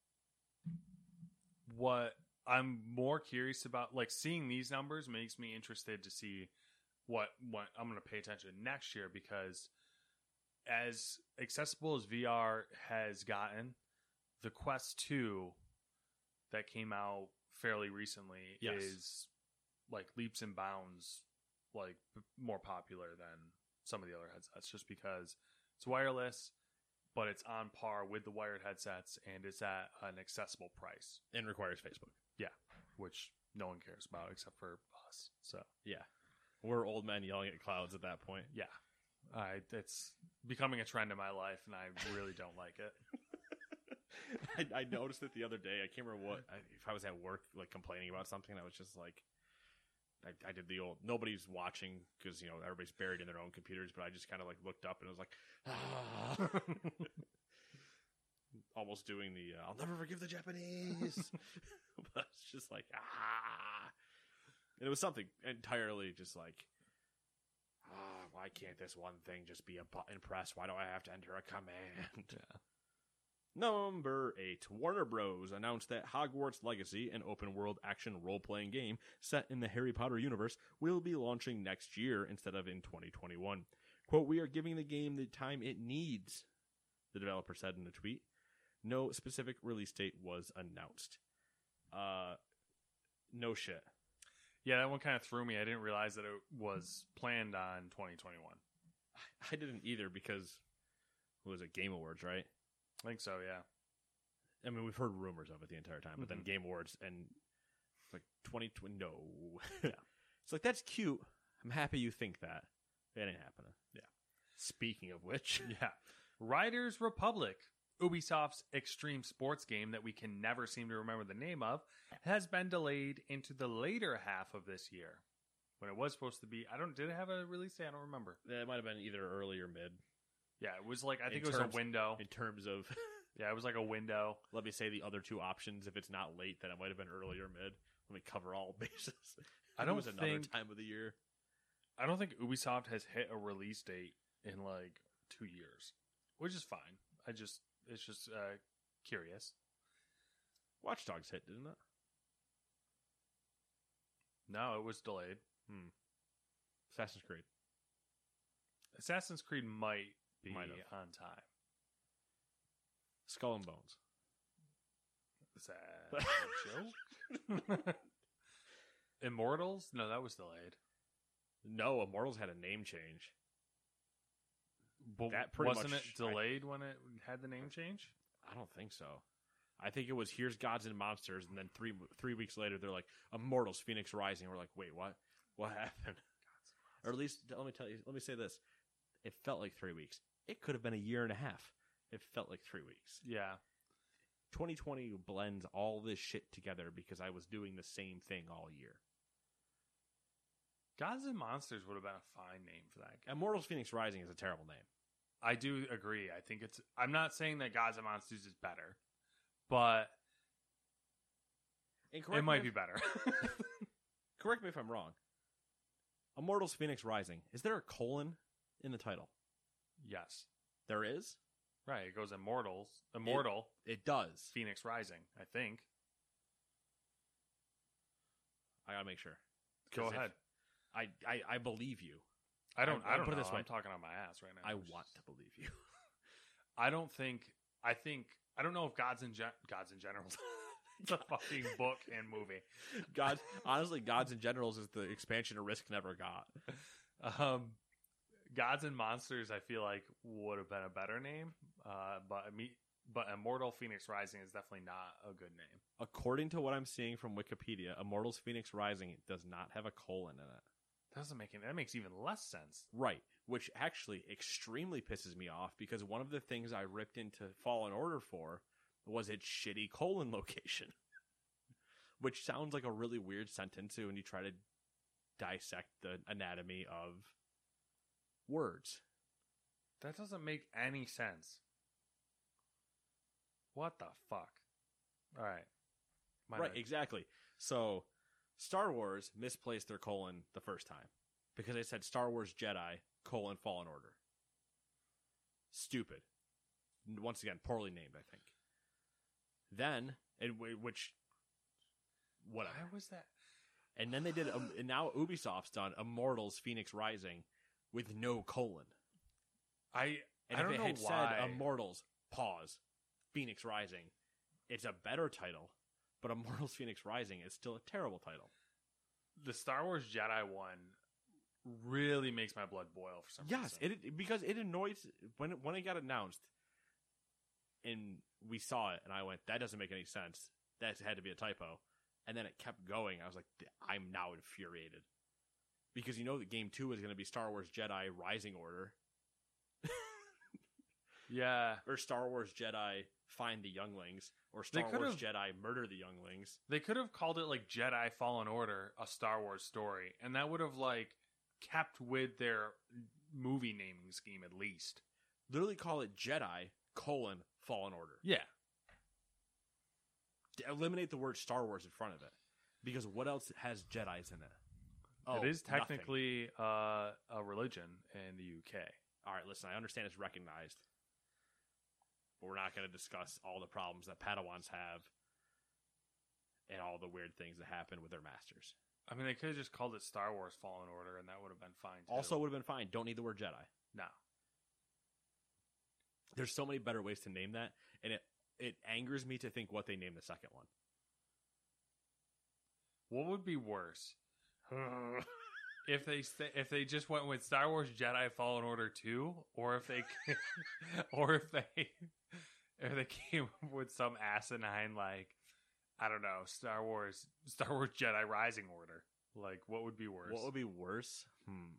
what I'm more curious about, like seeing these numbers makes me interested to see what, what I'm going to pay attention to next year, because as accessible as V R has gotten, the Quest two that came out fairly recently Yes. is like leaps and bounds like b- more popular than some of the other headsets, just because it's wireless, but it's on par with the wired headsets and it's at an accessible price. And requires Facebook. Yeah, which no one cares about except for us. So Yeah. We're old men yelling at clouds at that point. yeah, I, it's becoming a trend in my life, and I really don't like it. I, I noticed it the other day. I can't remember what, I, if I was at work, like complaining about something, I was just like, I, I did the old, nobody's watching because, you know, everybody's buried in their own computers, but I just kind of like looked up and was like, ah. Almost doing the, uh, I'll never forgive the Japanese. But it's just like, ah. And it was something entirely just like, ah, why can't this one thing just be a button press? Why do I have to enter a command? Yeah. Number eight, Warner Bros. Announced that Hogwarts Legacy, an open-world action role-playing game set in the Harry Potter universe, will be launching next year instead of in twenty twenty-one. Quote, "We are giving the game the time it needs," the developer said in a tweet. No specific release date was announced. Uh, no shit. Yeah, that one kind of threw me. I didn't realize that it was planned on twenty twenty-one. I didn't either because, what was it, Game Awards, right? I think so, yeah. I mean, we've heard rumors of it the entire time, but then Mhm. Game Awards and it's like twenty twenty. No, yeah. It's like, that's cute. I'm happy you think that. It ain't happening. Yeah. Speaking of which, Yeah. Riders Republic, Ubisoft's extreme sports game that we can never seem to remember the name of, has been delayed into the later half of this year. When it was supposed to be, I don't, did it have a release date? I don't remember. it might have been either early or mid. Yeah, it was like, I think In it was terms- a window. In terms of, Yeah, it was like a window. let me say the other two options. If it's not late, then it might have been early or mid. Let me cover all bases. I It don't was another think- time of the year. I don't think Ubisoft has hit a release date in like two years, which is fine. I just, it's just uh, curious. Watch Dogs hit, didn't it? No, it was delayed. Hmm. Assassin's Creed. Assassin's Creed might be Might have. on time. Skull and Bones. Is that a joke? Immortals? No, that was delayed. No, Immortals had a name change. But That pretty wasn't much- it delayed when it had the name change? I don't think so. I think it was Here's Gods and Monsters, and then three three weeks later, they're like, Immortals, Phoenix Rising. We're like, wait, what? What happened? Or at least, let me tell you, let me say this. It felt like three weeks. It could have been a year and a half. It felt like three weeks. Yeah. twenty twenty blends all this shit together because I was doing the same thing all year. Gods and Monsters would have been a fine name for that game. Immortals Phoenix Rising is a terrible name. I do agree. I think it's. I'm not saying that Gods and Monsters is better, but And it correct might me be if- better. Correct me if I'm wrong. Immortals Phoenix Rising. Is there a colon in the title? Yes. There is? Right. It goes Immortals. Immortal. It does. Phoenix Rising, I think. I gotta make sure. Go 'Cause if- ahead. I, I, I believe you. I don't. I- I, don't put it know. this way. I'm talking on my ass right now. I which is- want to believe you. I don't think. I think. I don't know if Gods in Gen- Gods in general. It's a fucking book and movie. Gods, honestly, Gods and Generals is the expansion of Risk never got. Um, Gods and Monsters, I feel like would have been a better name. Uh, but me, but Immortal Phoenix Rising is definitely not a good name. According to what I'm seeing from Wikipedia, Immortals Phoenix Rising does not have a colon in it. Doesn't make it. That makes even less sense. Right, which actually extremely pisses me off because one of the things I ripped into Fallen Order for was its shitty colon location. Which sounds like a really weird sentence when you try to dissect the anatomy of words. That doesn't make any sense. What the fuck? All right. My right, bad. exactly. So, Star Wars misplaced their colon the first time because they said Star Wars Jedi colon Fallen Order. Stupid. Once again, poorly named, I think. Then, and which, whatever. Why was that? And then they did, um, and now Ubisoft's done Immortals Phoenix Rising with no colon. I And I if don't it know had why. said Immortals, pause, Phoenix Rising, it's a better title, but Immortals Phoenix Rising is still a terrible title. The Star Wars Jedi one really makes my blood boil for some Yes, reason. it because it annoys when it, when it got announced, and we saw it, and I went, "That doesn't make any sense. That had to be a typo." And then it kept going. I was like, "I'm now infuriated," because you know that game two is going to be Star Wars Jedi Rising Order, Yeah. or Star Wars Jedi Find the Younglings, or Star They Wars could've- Jedi Murder the Younglings. They could have called it like Jedi Fallen Order, a Star Wars story, and that would have like kept with their movie naming scheme at least. Literally call it Jedi colon Fallen Order. Yeah. Eliminate the word Star Wars in front of it, because what else has Jedis in it? Oh, it is nothing. technically uh, a religion in the U K. All right, listen, I understand it's recognized, but we're not going to discuss all the problems that Padawans have and all the weird things that happen with their masters. I mean, they could have just called it Star Wars Fallen Order, and that would have been fine, too. Also would have been fine. Don't need the word Jedi. No. There's so many better ways to name that, and it, it angers me to think what they named the second one. What would be worse? if they st- if they just went with Star Wars Jedi Fallen Order two, or if they or if they if they came up with some asinine, like, I don't know, Star Wars Star Wars Jedi Rising Order. Like, what would be worse? What would be worse? Hmm.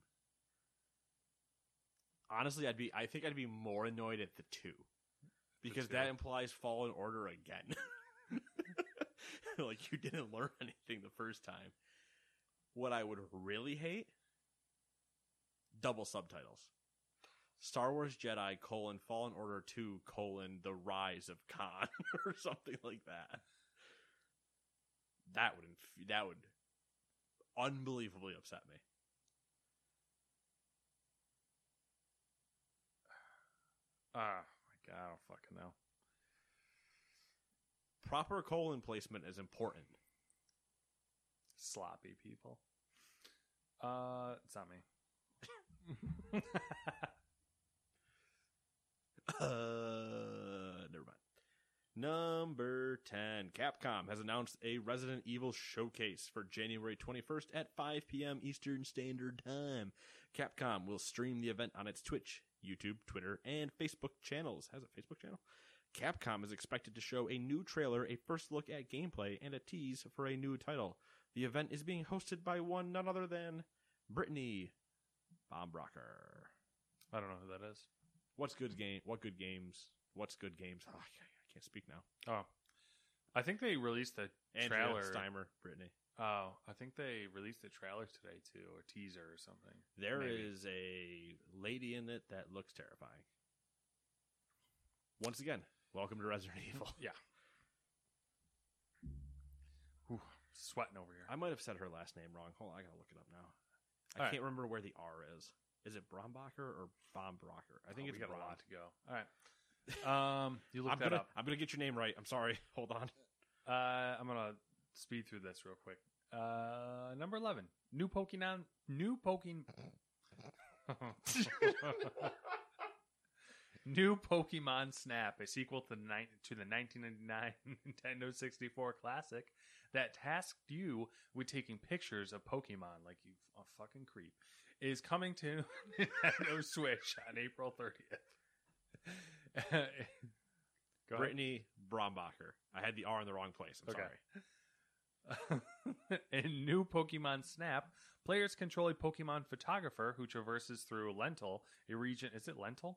Honestly, I'd be. I think I'd be more annoyed at the two, because two. that implies Fallen Order again. Like, you didn't learn anything the first time. What I would really hate: double subtitles. Star Wars Jedi colon Fallen Order two colon The Rise of Khan or something like that. That would inf- that would unbelievably upset me. Ah, my God, I don't fucking know. Proper colon placement is important. Sloppy people. Uh, it's not me. uh, never mind. Number ten. Capcom has announced a Resident Evil showcase for January twenty-first at five p.m. Eastern Standard Time. Capcom will stream the event on its Twitch, YouTube, Twitter, and Facebook channels. Has a Facebook channel? Capcom is expected to show a new trailer, a first look at gameplay, and a tease for a new title. The event is being hosted by one none other than Brittany Bombrocker. I don't know who that is. What's good game? What good games? What's good games? Oh, I can't speak now. Oh, I think they released a Andrea trailer. Steimer, Brittany. Oh, I think they released a trailer today too, or a teaser or something. There Maybe. is a lady in it that looks terrifying. Once again, welcome to Resident Evil. Yeah. Whew, sweating over here. I might have said her last name wrong. Hold on, I gotta look it up now. I All right. can't remember where the R is. Is it Brombacher or Bombrocker? I think Oh, it's we got Brom. a lot to go. All right. Um, you look I'm that gonna, up. I'm gonna get your name right. I'm sorry. Hold on. Uh, I'm gonna speed through this real quick. Uh, number eleven, new Pokemon, new Pokemon. New Pokemon Snap, a sequel to the, ni- to the nineteen ninety-nine Nintendo sixty-four classic that tasked you with taking pictures of Pokemon like you a fucking creep, is coming to Nintendo Switch on April thirtieth. Go ahead. Brittany Brombacher. I had the R in the wrong place. I'm Okay. sorry. In New Pokemon Snap, players control a Pokemon photographer who traverses through Lentil, a region. Is it Lentil?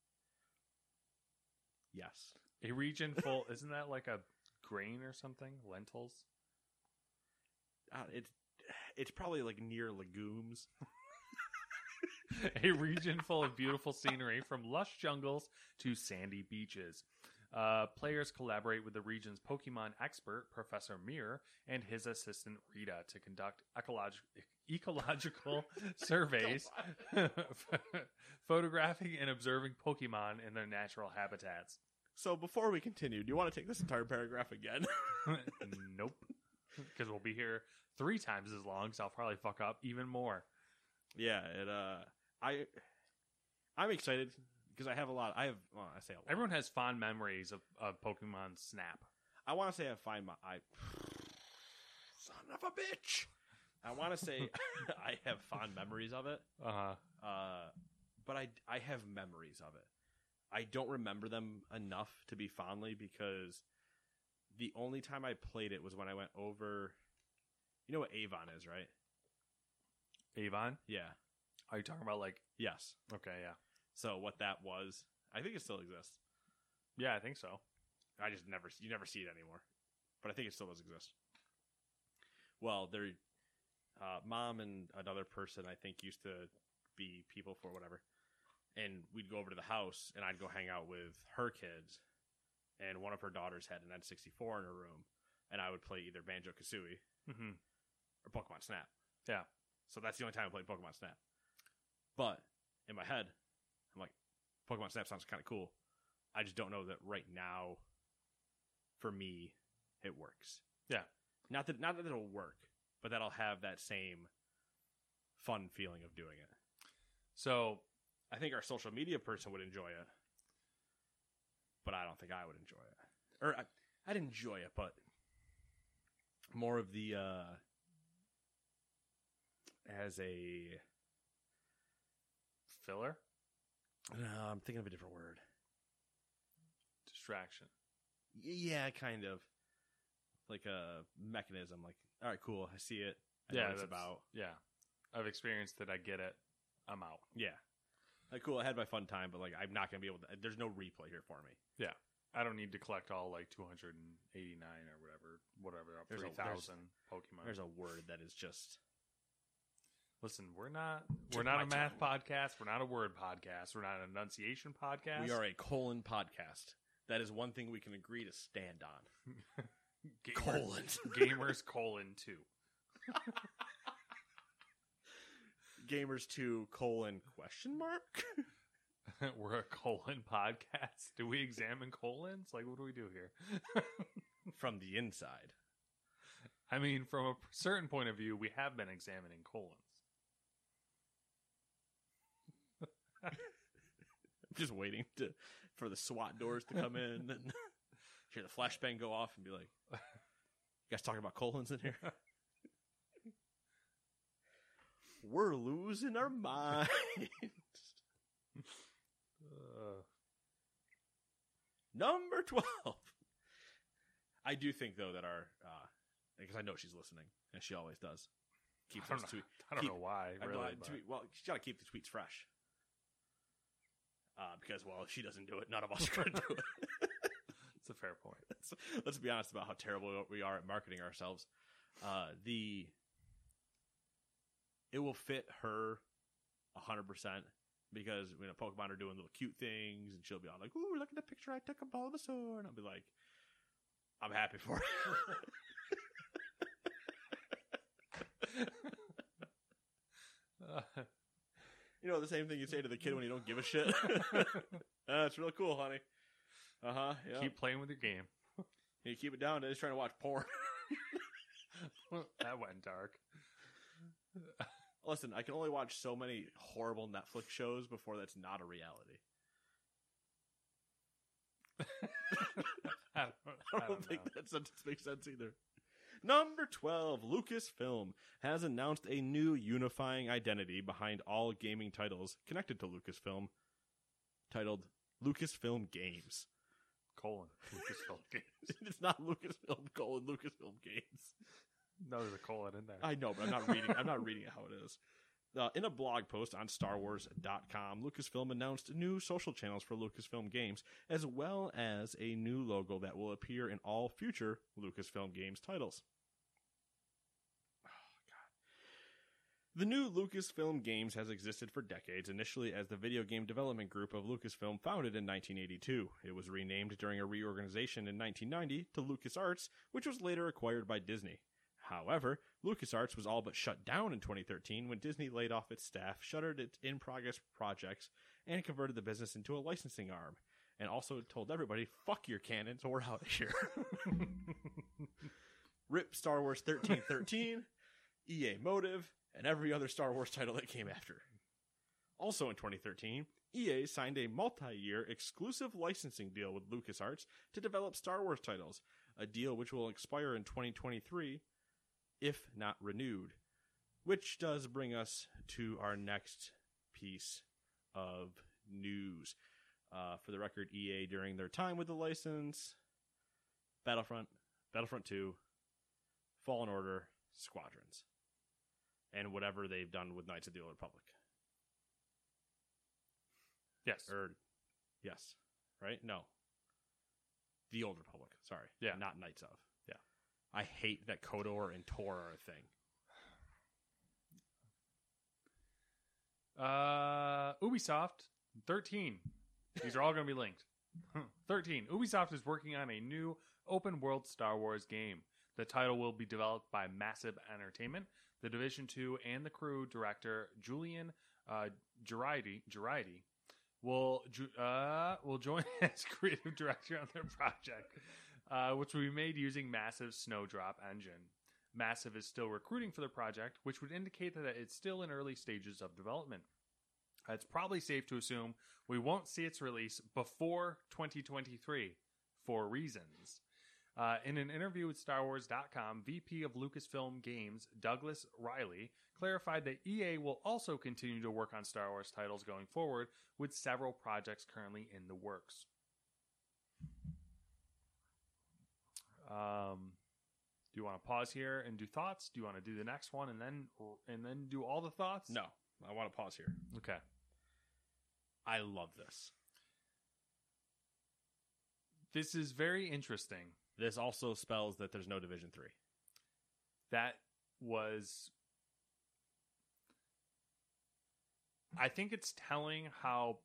Yes. A region full. Isn't that like a grain or something? Lentils? Uh, it's it's probably like near legumes. A region full of beautiful scenery from lush jungles to sandy beaches. Uh, players collaborate with the region's Pokemon expert, Professor Mirror, and his assistant Rita to conduct ecolog- ecological surveys, photographing and observing Pokemon in their natural habitats. So before we continue, do you want to take this entire paragraph again? Nope. Because we'll be here three times as long, so I'll probably fuck up even more. Yeah, it. Uh, I, I'm excited because I have a lot. I have. Well, I say a lot. Everyone has fond memories of, of Pokemon Snap. I want to say I find my. I, son of a bitch. I want to say I have fond memories of it. Uh-huh. Uh, but I I have memories of it. I don't remember them enough to be fondly because the only time I played it was when I went over. You know what Avon is, right? Avon? Yeah. Are you talking about like... Yes. Okay, yeah. So what that was, I think it still exists. Yeah, I think so. I just never, you never see it anymore. But I think it still does exist. Well, their uh, mom and another person, I think, used to be people for whatever. And we'd go over to the house, and I'd go hang out with her kids. And one of her daughters had an N sixty-four in her room. And I would play either Banjo-Kazooie Mm-hmm. or Pokemon Snap. Yeah. So that's the only time I played Pokemon Snap. But in my head, I'm like, Pokemon Snap sounds kind of cool. I just don't know that right now, for me, it works. Yeah. Not that not that it'll work, but that I'll have that same fun feeling of doing it. So I think our social media person would enjoy it, but I don't think I would enjoy it. Or I, I'd enjoy it, but more of the uh, as a filler? No, I'm thinking of a different word. Distraction. Y- yeah, kind of. Like a mechanism. Like, all right, cool. I see it. I know Yeah, what it's that's- about. Yeah. I've experienced it. I get it. I'm out. Yeah. Like, cool. I had my fun time, but like, I'm not gonna be able to. There's no replay here for me. Yeah. I don't need to collect all like two hundred eighty-nine or whatever, whatever, There's a- three thousand Pokemon. There's a word that is just. Listen, we're not we're Took not my a math tongue. podcast. We're not a word podcast. We're not an enunciation podcast. We are a colon podcast. That is one thing we can agree to stand on. Gamers, colon. Gamers colon two. Gamers two colon question mark. We're a colon podcast. Do we examine colons? Like, what do we do here? From the inside. I mean, from a certain point of view, we have been examining colons. I'm just waiting to for the SWAT doors to come in and hear the flashbang go off and be like, "You guys talking about colons in here?" We're losing our minds. Uh, Number twelve. I do think though that our uh, because I know she's listening and she always does. Keep I don't, those know, tweet- I don't keep- know why, I'm really. glad but- tweet- well, she's got to keep the tweets fresh. Uh, because, well, if she doesn't do it, none of us are going to do it. It's a fair point. let's, let's be honest about how terrible we are at marketing ourselves. Uh, the It will fit her one hundred percent because when you know, Pokemon are doing little cute things and she'll be all like, ooh, look at the picture I took of Bulbasaur. And I'll be like, I'm happy for it. Uh, You know, the same thing you say to the kid when you don't give a shit. uh, it's real cool, honey. Uh huh. Yeah. Keep playing with your game. You keep it down. They're just trying to watch porn. That went dark. Listen, I can only watch so many horrible Netflix shows before that's not a reality. I don't, I I don't, don't think know. that sentence makes sense either. Number twelve, Lucasfilm has announced a new unifying identity behind all gaming titles connected to Lucasfilm, titled Lucasfilm Games. Colon. Lucasfilm Games. It's not Lucasfilm colon Lucasfilm Games. No, there's a colon in there. I know, but I'm not reading. I'm not reading it how it is. Uh, in a blog post on Star Wars dot com, Lucasfilm announced new social channels for Lucasfilm Games, as well as a new logo that will appear in all future Lucasfilm Games titles. Oh, God. The new Lucasfilm Games has existed for decades, initially as the video game development group of Lucasfilm founded in nineteen eighty-two. It was renamed during a reorganization in nineteen ninety to LucasArts, which was later acquired by Disney. However, LucasArts was all but shut down in twenty thirteen when Disney laid off its staff, shuttered its in-progress projects, and converted the business into a licensing arm. And also told everybody, fuck your canons, we're out of here. Rip Star Wars thirteen thirteen, E A Motive, and every other Star Wars title that came after. Also in twenty thirteen, E A signed a multi-year exclusive licensing deal with LucasArts to develop Star Wars titles, a deal which will expire in twenty twenty-three, if not renewed. Which does bring us to our next piece of news. Uh, for the record, E A, during their time with the license, Battlefront, Battlefront two, Fallen Order, Squadrons, and whatever they've done with Knights of the Old Republic. Yes. Or, yes. Right? No. The Old Republic. Sorry. Yeah. Not Knights of. Yeah. I hate that KOTOR and Tor are a thing. Uh, Ubisoft, thirteen. These are all going to be linked. thirteen. Ubisoft is working on a new open-world Star Wars game. The title will be developed by Massive Entertainment. The Division two and the crew director, Julian uh, Girardi, Girardi will, uh, will join as creative director on their project, uh, which will be made using Massive's Snowdrop engine. Massive is still recruiting for the project, which would indicate that it's still in early stages of development. It's probably safe to assume we won't see its release before twenty twenty-three for reasons. Uh, in an interview with Star Wars dot com, V P of Lucasfilm Games, Douglas Riley, clarified that E A will also continue to work on Star Wars titles going forward, with several projects currently in the works. Um... Do you want to pause here and do thoughts? Do you want to do the next one and then and then do all the thoughts? No, I want to pause here. Okay. I love this. This is very interesting. This also spells that there's no Division three. That was... I think it's telling how...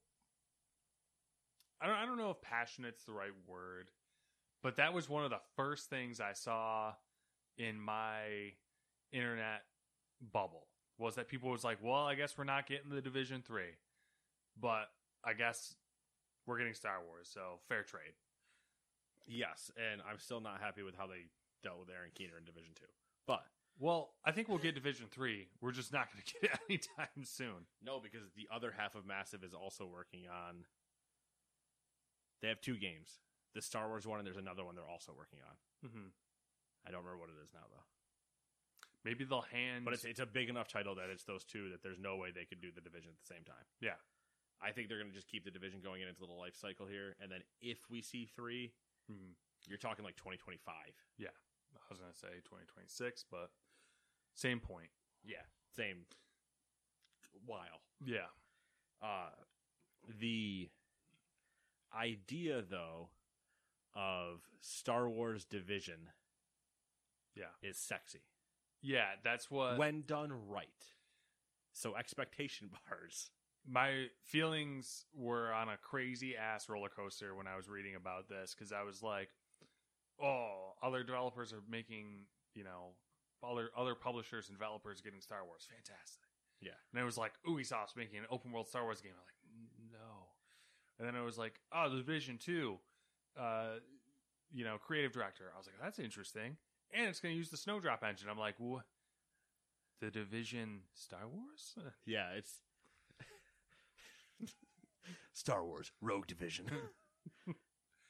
I don't, I don't know if passionate's the right word, but that was one of the first things I saw in my internet bubble, was that people was like, well, I guess we're not getting the Division three, but I guess we're getting Star Wars, so fair trade. Yes, and I'm still not happy with how they dealt with Aaron Keener in Division two. But, well, I think we'll get Division three. We're just not going to get it anytime soon. no, because the other half of Massive is also working on... They have two games. The Star Wars one, and there's another one they're also working on. Mm-hmm. I don't remember what it is now, though. Maybe they'll hand... But it's it's a big enough title that it's those two that there's no way they could do the Division at the same time. Yeah. I think they're going to just keep the Division going in its little life cycle here, and then if we see three, Mm-hmm. you're talking like twenty twenty-five. Yeah. I was going to say twenty twenty-six, but same point. Yeah, same while. Yeah. Uh, the idea, though, of Star Wars Division Yeah. is sexy. Yeah, that's what... when done right. So expectation bars. My feelings were on a crazy-ass roller coaster when I was reading about this, because I was like, oh, other developers are making, you know, other other publishers and developers getting Star Wars. Fantastic. Yeah. And it was like, Ubisoft's making an open-world Star Wars game. I'm like, no. And then it was like, oh, the Division two, uh, you know, creative director. I was like, that's interesting. And it's going to use the Snowdrop engine. I'm like, what? The Division Star Wars? Yeah, it's Star Wars Rogue Division.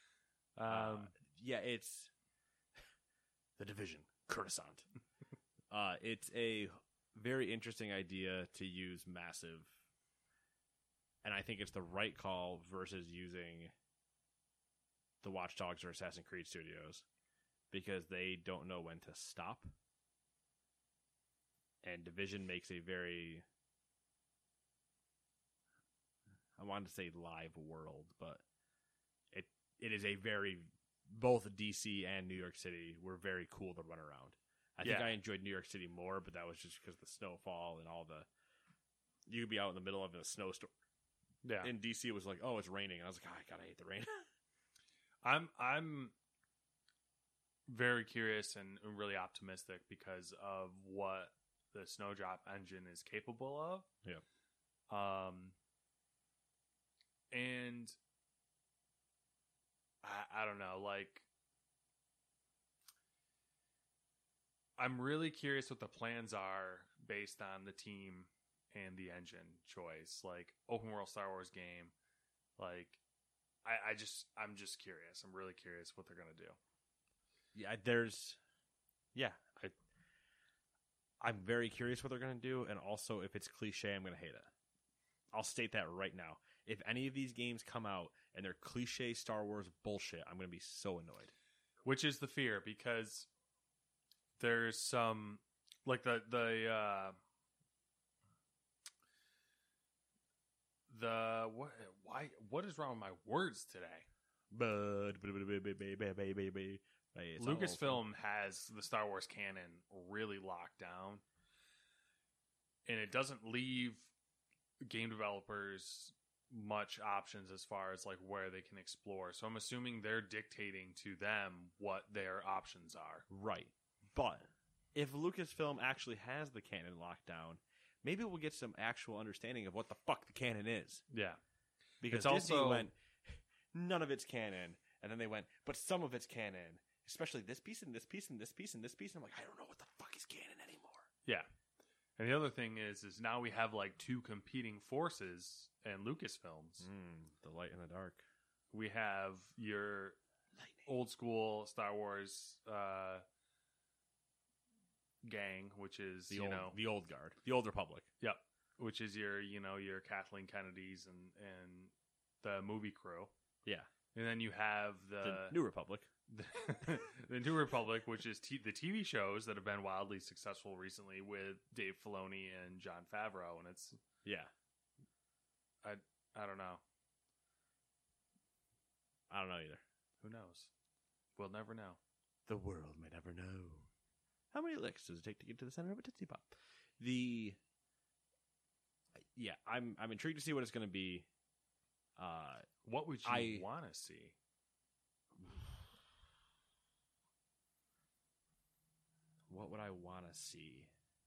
Um, uh, yeah, it's the Division, Coruscant. uh, it's a very interesting idea to use massive, and I think it's the right call versus using the Watch Dogs or Assassin's Creed Studios, because they don't know when to stop. And Division makes a very, I wanted to say live world, but it it is a very, both D C and New York City were very cool to run around. I think Yeah. I enjoyed New York City more, but that was just because of the snowfall and all the, you could be out in the middle of a snowstorm. yeah. In D C, it was like, oh, it's raining. And I was like, oh, I gotta hate the rain. I'm I'm very curious and really optimistic because of what the Snowdrop engine is capable of. Yeah. Um. And I I don't know, like I'm really curious what the plans are based on the team and the engine choice. Like open world Star Wars game, like I, I just, I'm just curious. I'm really curious what they're gonna do. Yeah, there's, yeah, I, I'm very curious what they're gonna do, and also if it's cliche, I'm gonna hate it. I'll state that right now. If any of these games come out and they're cliche Star Wars bullshit, I'm gonna be so annoyed. Which is the fear, because there's some like the the uh, the what why what is wrong with my words today? But Lucasfilm has the Star Wars canon really locked down, and it doesn't leave game developers much options as far as like where they can explore. So I'm assuming they're dictating to them what their options are. Right. But if Lucasfilm actually has the canon locked down, maybe we'll get some actual understanding of what the fuck the canon is. Yeah. Because It's Disney also- went, none of it's canon. And then they went, but some of it's canon. Especially this piece and this piece and this piece and this piece. And I'm like, I don't know what the fuck is canon anymore. Yeah. And the other thing is, is now we have like two competing forces in Lucasfilms. Mm, the light and the dark. We have your old school Star Wars uh, gang, which is The you old, know the old guard. The old Republic. Yep. Which is your, you know, your Kathleen Kennedys and, and the movie crew. Yeah. And then you have The the New Republic. the, the New Republic, which is t- the T V shows that have been wildly successful recently with Dave Filoni and Jon Favreau. And it's, Yeah. I, I don't know. I don't know either. Who knows? We'll never know. The world may never know. How many licks does it take to get to the center of a Tootsie Pop? The yeah, I'm I'm intrigued to see what it's going to be. Uh, What would you I- want to see? what would I want to see?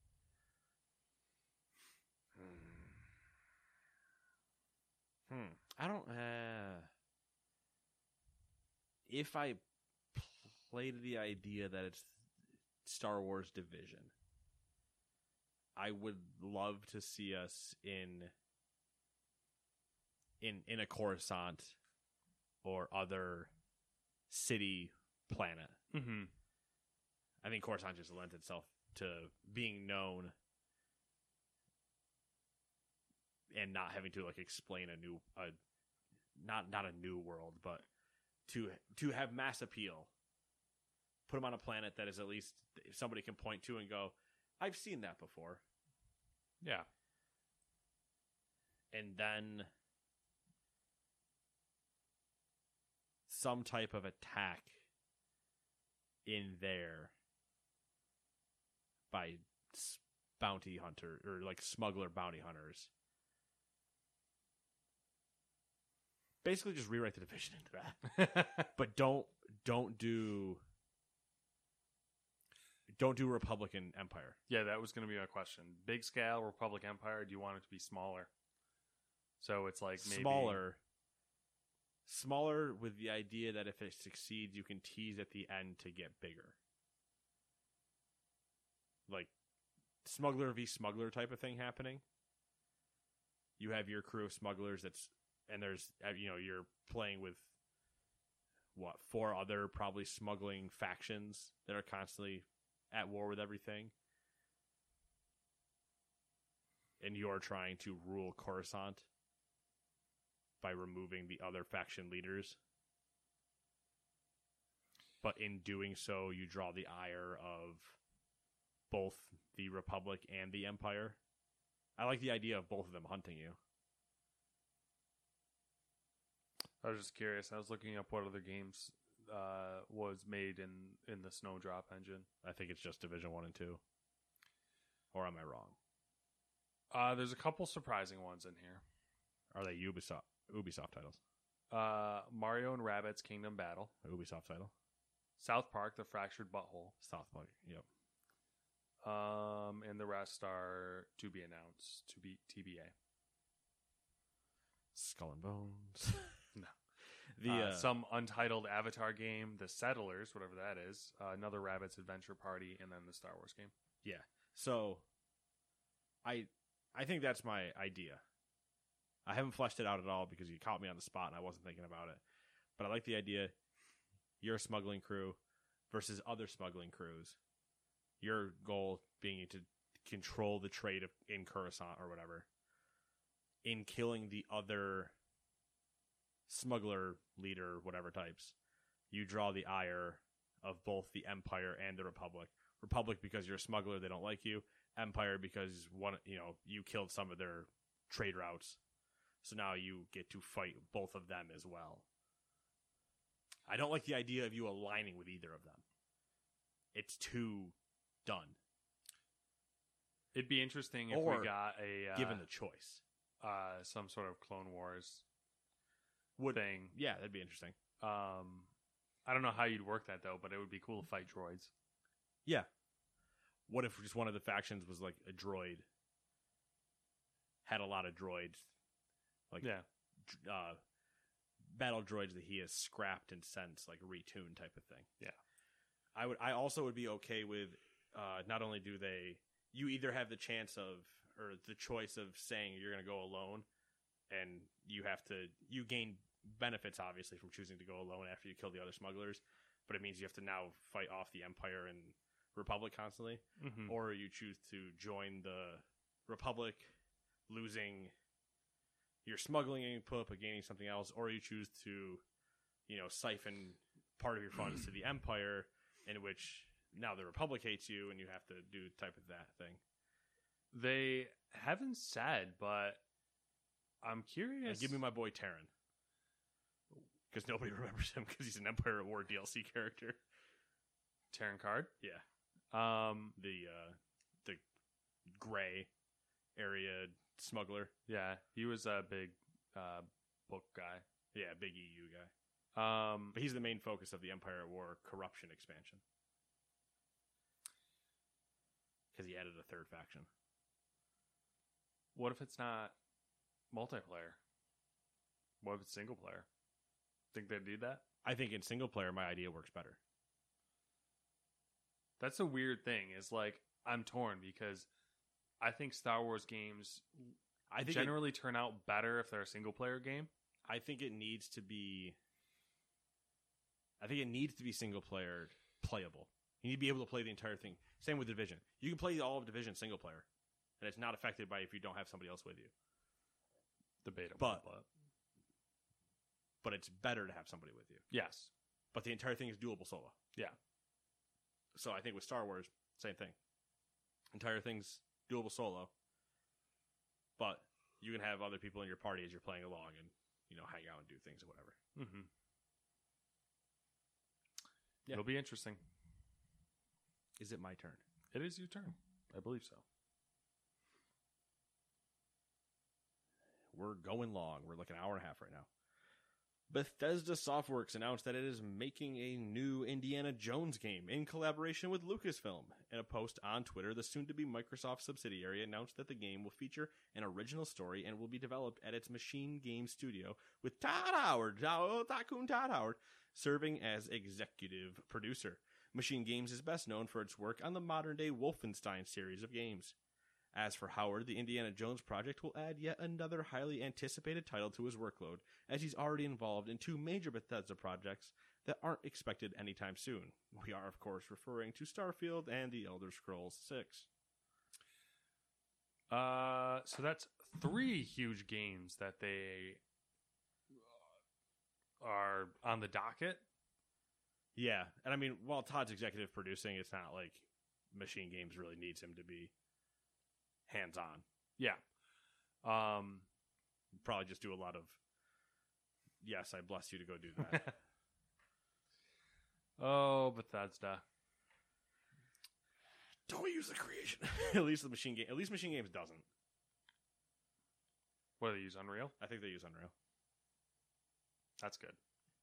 Hmm. Hmm. I don't. Uh, if I played the idea that it's Star Wars Division, I would love to see us in in in a Coruscant or other city planet. Mm-hmm. I think Coruscant just lends itself to being known and not having to like explain a new, uh, not not a new world, but to to have mass appeal. Put them on a planet that is at least somebody can point to and go, I've seen that before. Yeah. And then some type of attack in there by s- bounty hunter or like smuggler bounty hunters. Basically just rewrite the Division into that. But don't don't do don't do Republican Empire. Yeah, that was going to be my question. Big scale Republic Empire, do you want it to be smaller? So it's like maybe Smaller. Smaller with the idea that if it succeeds, you can tease at the end to get bigger. Like smuggler v smuggler type of thing happening. You have your crew of smugglers that's, and there's, you know, you're playing with what, four other probably smuggling factions that are constantly at war with everything. And you're trying to rule Coruscant by removing the other faction leaders. But in doing so, you draw the ire of both the Republic and the Empire. I like the idea of both of them hunting you. I was just curious. I was looking up what other games uh, was made in, in the Snowdrop engine. I think it's just Division one and two. Or am I wrong? Uh, there's a couple surprising ones in here. Are they Ubisoft Ubisoft titles? Uh, Mario and Rabbids Kingdom Battle. Ubisoft title. South Park, The Fractured Butthole. South Park, yep. Um, and the rest are to be announced, to be T B A. Skull and Bones. No. The uh, uh, some untitled Avatar game, The Settlers, whatever that is. Uh, another Rabbids Adventure Party, and then the Star Wars game. Yeah. So, I I think that's my idea. I haven't fleshed it out at all because you caught me on the spot and I wasn't thinking about it. But I like the idea. You're a smuggling crew versus other smuggling crews. Your goal being to control the trade of, in Coruscant or whatever. In killing the other smuggler leader, whatever types, you draw the ire of both the Empire and the Republic. Republic because you're a smuggler, they don't like you. Empire because one, you know, you killed some of their trade routes. So now you get to fight both of them as well. I don't like the idea of you aligning with either of them. It's too done. It'd be interesting if or we got a uh, given the choice. uh, some sort of Clone Wars Would thing. Yeah, that'd be interesting. Um, I don't know how you'd work that though, but it would be cool to fight droids. Yeah. What if just one of the factions was like a droid? Had a lot of droids, like Yeah. uh, battle droids that he has scrapped and since like retuned type of thing. Yeah. I would. I also would be okay with. Uh, not only do they, you either have the chance of or the choice of saying you're going to go alone, and you have to. You gain benefits obviously from choosing to go alone after you kill the other smugglers, but it means you have to now fight off the Empire and Republic constantly, Mm-hmm. or you choose to join the Republic, losing your smuggling input but gaining something else, or you choose to, you know, siphon part of your funds to the Empire, in which now the Republic hates you and you have to do type of that thing. They haven't said, but I'm curious. And give me my boy Terran, because nobody remembers him because he's an Empire at War D L C character. Terran Card. Yeah, Um, the uh, the gray area smuggler. yeah, he was a big uh, book guy. Yeah, big E U guy. Um, But he's the main focus of the Empire at War corruption expansion. Because he added a third faction. what if it's not multiplayer? What if it's single player? Think they'd do that? I think in single player, my idea works better. That's a weird thing. Is like I'm torn because I think Star Wars games I think generally turn out better if they're a single player game. It, I think it needs to be. I think it needs to be single player playable. You need to be able to play the entire thing. Same with Division. You can play all of Division single player, and it's not affected by if you don't have somebody else with you. Debatable, But- but But it's better to have somebody with you. yes, But the entire thing is doable solo. yeah. So I think with Star Wars, same thing. Entire thing's doable solo. But you can have other people in your party as you're playing along and, you know, hang out and do things or whatever. Mm-hmm. Yeah. It'll be interesting. Is it my turn? It is your turn. I believe so. We're going long. We're like an hour and a half right now. Bethesda Softworks announced that it is making a new Indiana Jones game in collaboration with Lucasfilm. In a post on Twitter, the soon-to-be Microsoft subsidiary announced that the game will feature an original story and will be developed at its Machine Game Studio, with Todd Howard, Tycoon Todd Howard, serving as executive producer. Machine Games is best known for its work on the modern-day Wolfenstein series of games. As for Howard, the Indiana Jones project will add yet another highly anticipated title to his workload, as he's already involved in two major Bethesda projects, that aren't expected anytime soon. We are, of course, referring to Starfield and The Elder Scrolls six. Uh, so that's three huge games that they are on the docket. Yeah, and I mean, while Todd's executive producing, it's not like Machine Games really needs him to be hands-on. Yeah. Um, Probably just do a lot of, yes, I bless you to go do that. Oh, Bethesda. Don't use the creation. At least the machine game. At least Machine Games doesn't. What do they use? Unreal? I think they use Unreal. That's good.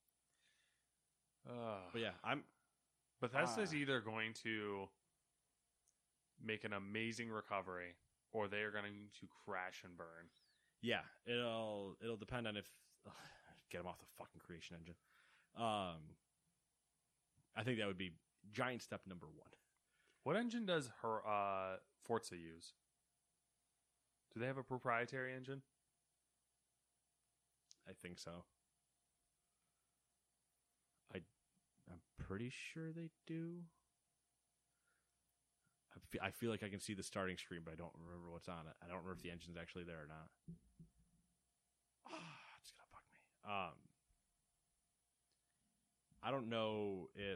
Uh, But yeah, I'm. Bethesda's Ah. either going to make an amazing recovery, or they are going to crash and burn. Yeah, it'll it'll depend on if ugh, get them off the fucking creation engine. Um, I think that would be giant step number one. What engine does her uh, Forza use? Do they have a proprietary engine? I think so. I I'm pretty sure they do. I fe- I feel like I can see the starting screen, but I don't remember what's on it. I don't remember if the engine's actually there or not. Ah, it's gonna bug me. Um, I don't know if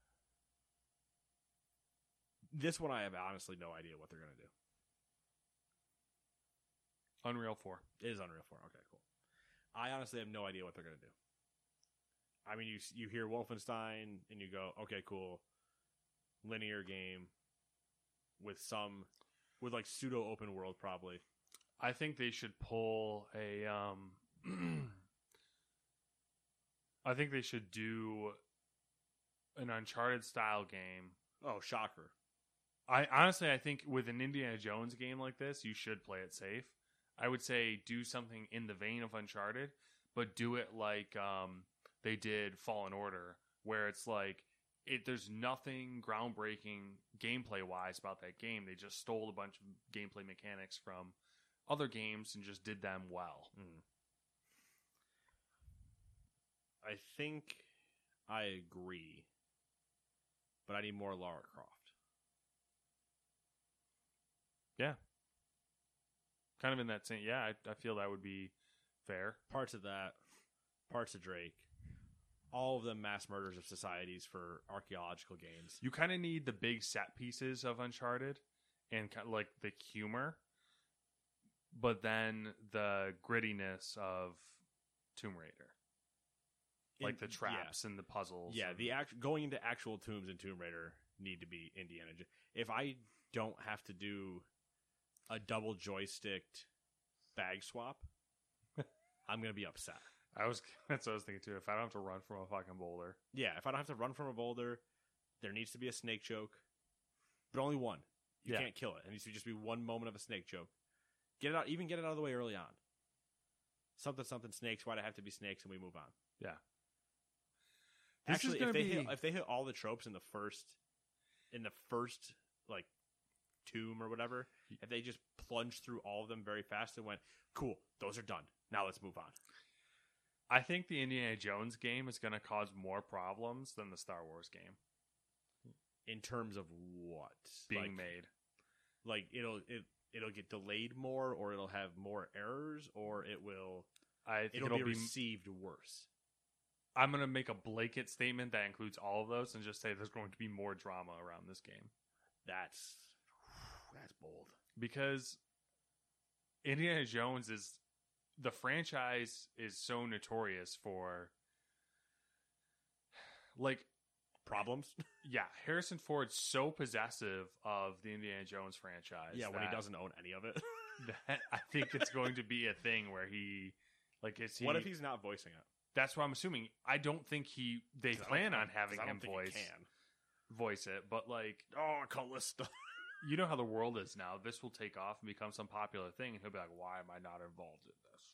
this one. I have honestly no idea what they're gonna do. Unreal four. It is Unreal four. Okay, cool. I honestly have no idea what they're gonna do. I mean, you you hear Wolfenstein and you go, okay, cool, linear game with some with like pseudo open world probably. I think they should pull a. Um, I think they should do an Uncharted style game. Oh, shocker! I honestly, I think with an Indiana Jones game like this, you should play it safe. I would say do something in the vein of Uncharted, but do it like um, they did Fallen Order, where it's like it. There's nothing groundbreaking gameplay wise about that game. They just stole a bunch of gameplay mechanics from other games and just did them well. Mm. I think I agree, but I need more Lara Croft. Yeah. Kind of in that same, yeah, I, I feel that would be fair. Parts of that, parts of Drake, all of them mass murders of societies for archaeological games. You kind of need the big set pieces of Uncharted and kind of like the humor, but then the grittiness of Tomb Raider. Like In- the traps yeah. and the puzzles. Yeah, and- the act- going into actual tombs in Tomb Raider need to be Indiana Jones. If I don't have to do a double joysticked bag swap, I'm gonna be upset. I was that's what I was thinking too. If I don't have to run from a fucking boulder. Yeah, if I don't have to run from a boulder, there needs to be a snake choke, but only one. You Yeah. can't kill it. It needs to just be one moment of a snake choke. Get it out, even get it out of the way early on. Something, something, snakes. Why'd it have to be snakes? And we move on. Yeah. This Actually, is gonna if they be hit, if they hit all the tropes in the first, in the first like tomb or whatever, if they just plunged through all of them very fast and went, cool, those are done. Now let's move on. I think the Indiana Jones game is going to cause more problems than the Star Wars game In terms of what being like, made. like it'll it it'll get delayed more, or it'll have more errors, or it will I think it'll, it'll, be be. received worse. I'm going to make a blanket statement that includes all of those and just say there's going to be more drama around this game. That's that's bold. Because Indiana Jones is the franchise is so notorious for like Problems? yeah, Harrison Ford's so possessive of the Indiana Jones franchise. Yeah, when he that- doesn't own any of it. that I think it's going to be a thing where he like is he What if he's not voicing it? that's what I'm assuming. I don't think he they 'Cause I plan don't- on having 'cause I don't him think he voice can. voice it, but like Oh, Callista. you know how the world is now. This will take off and become some popular thing, and he'll be like, "Why am I not involved in this?"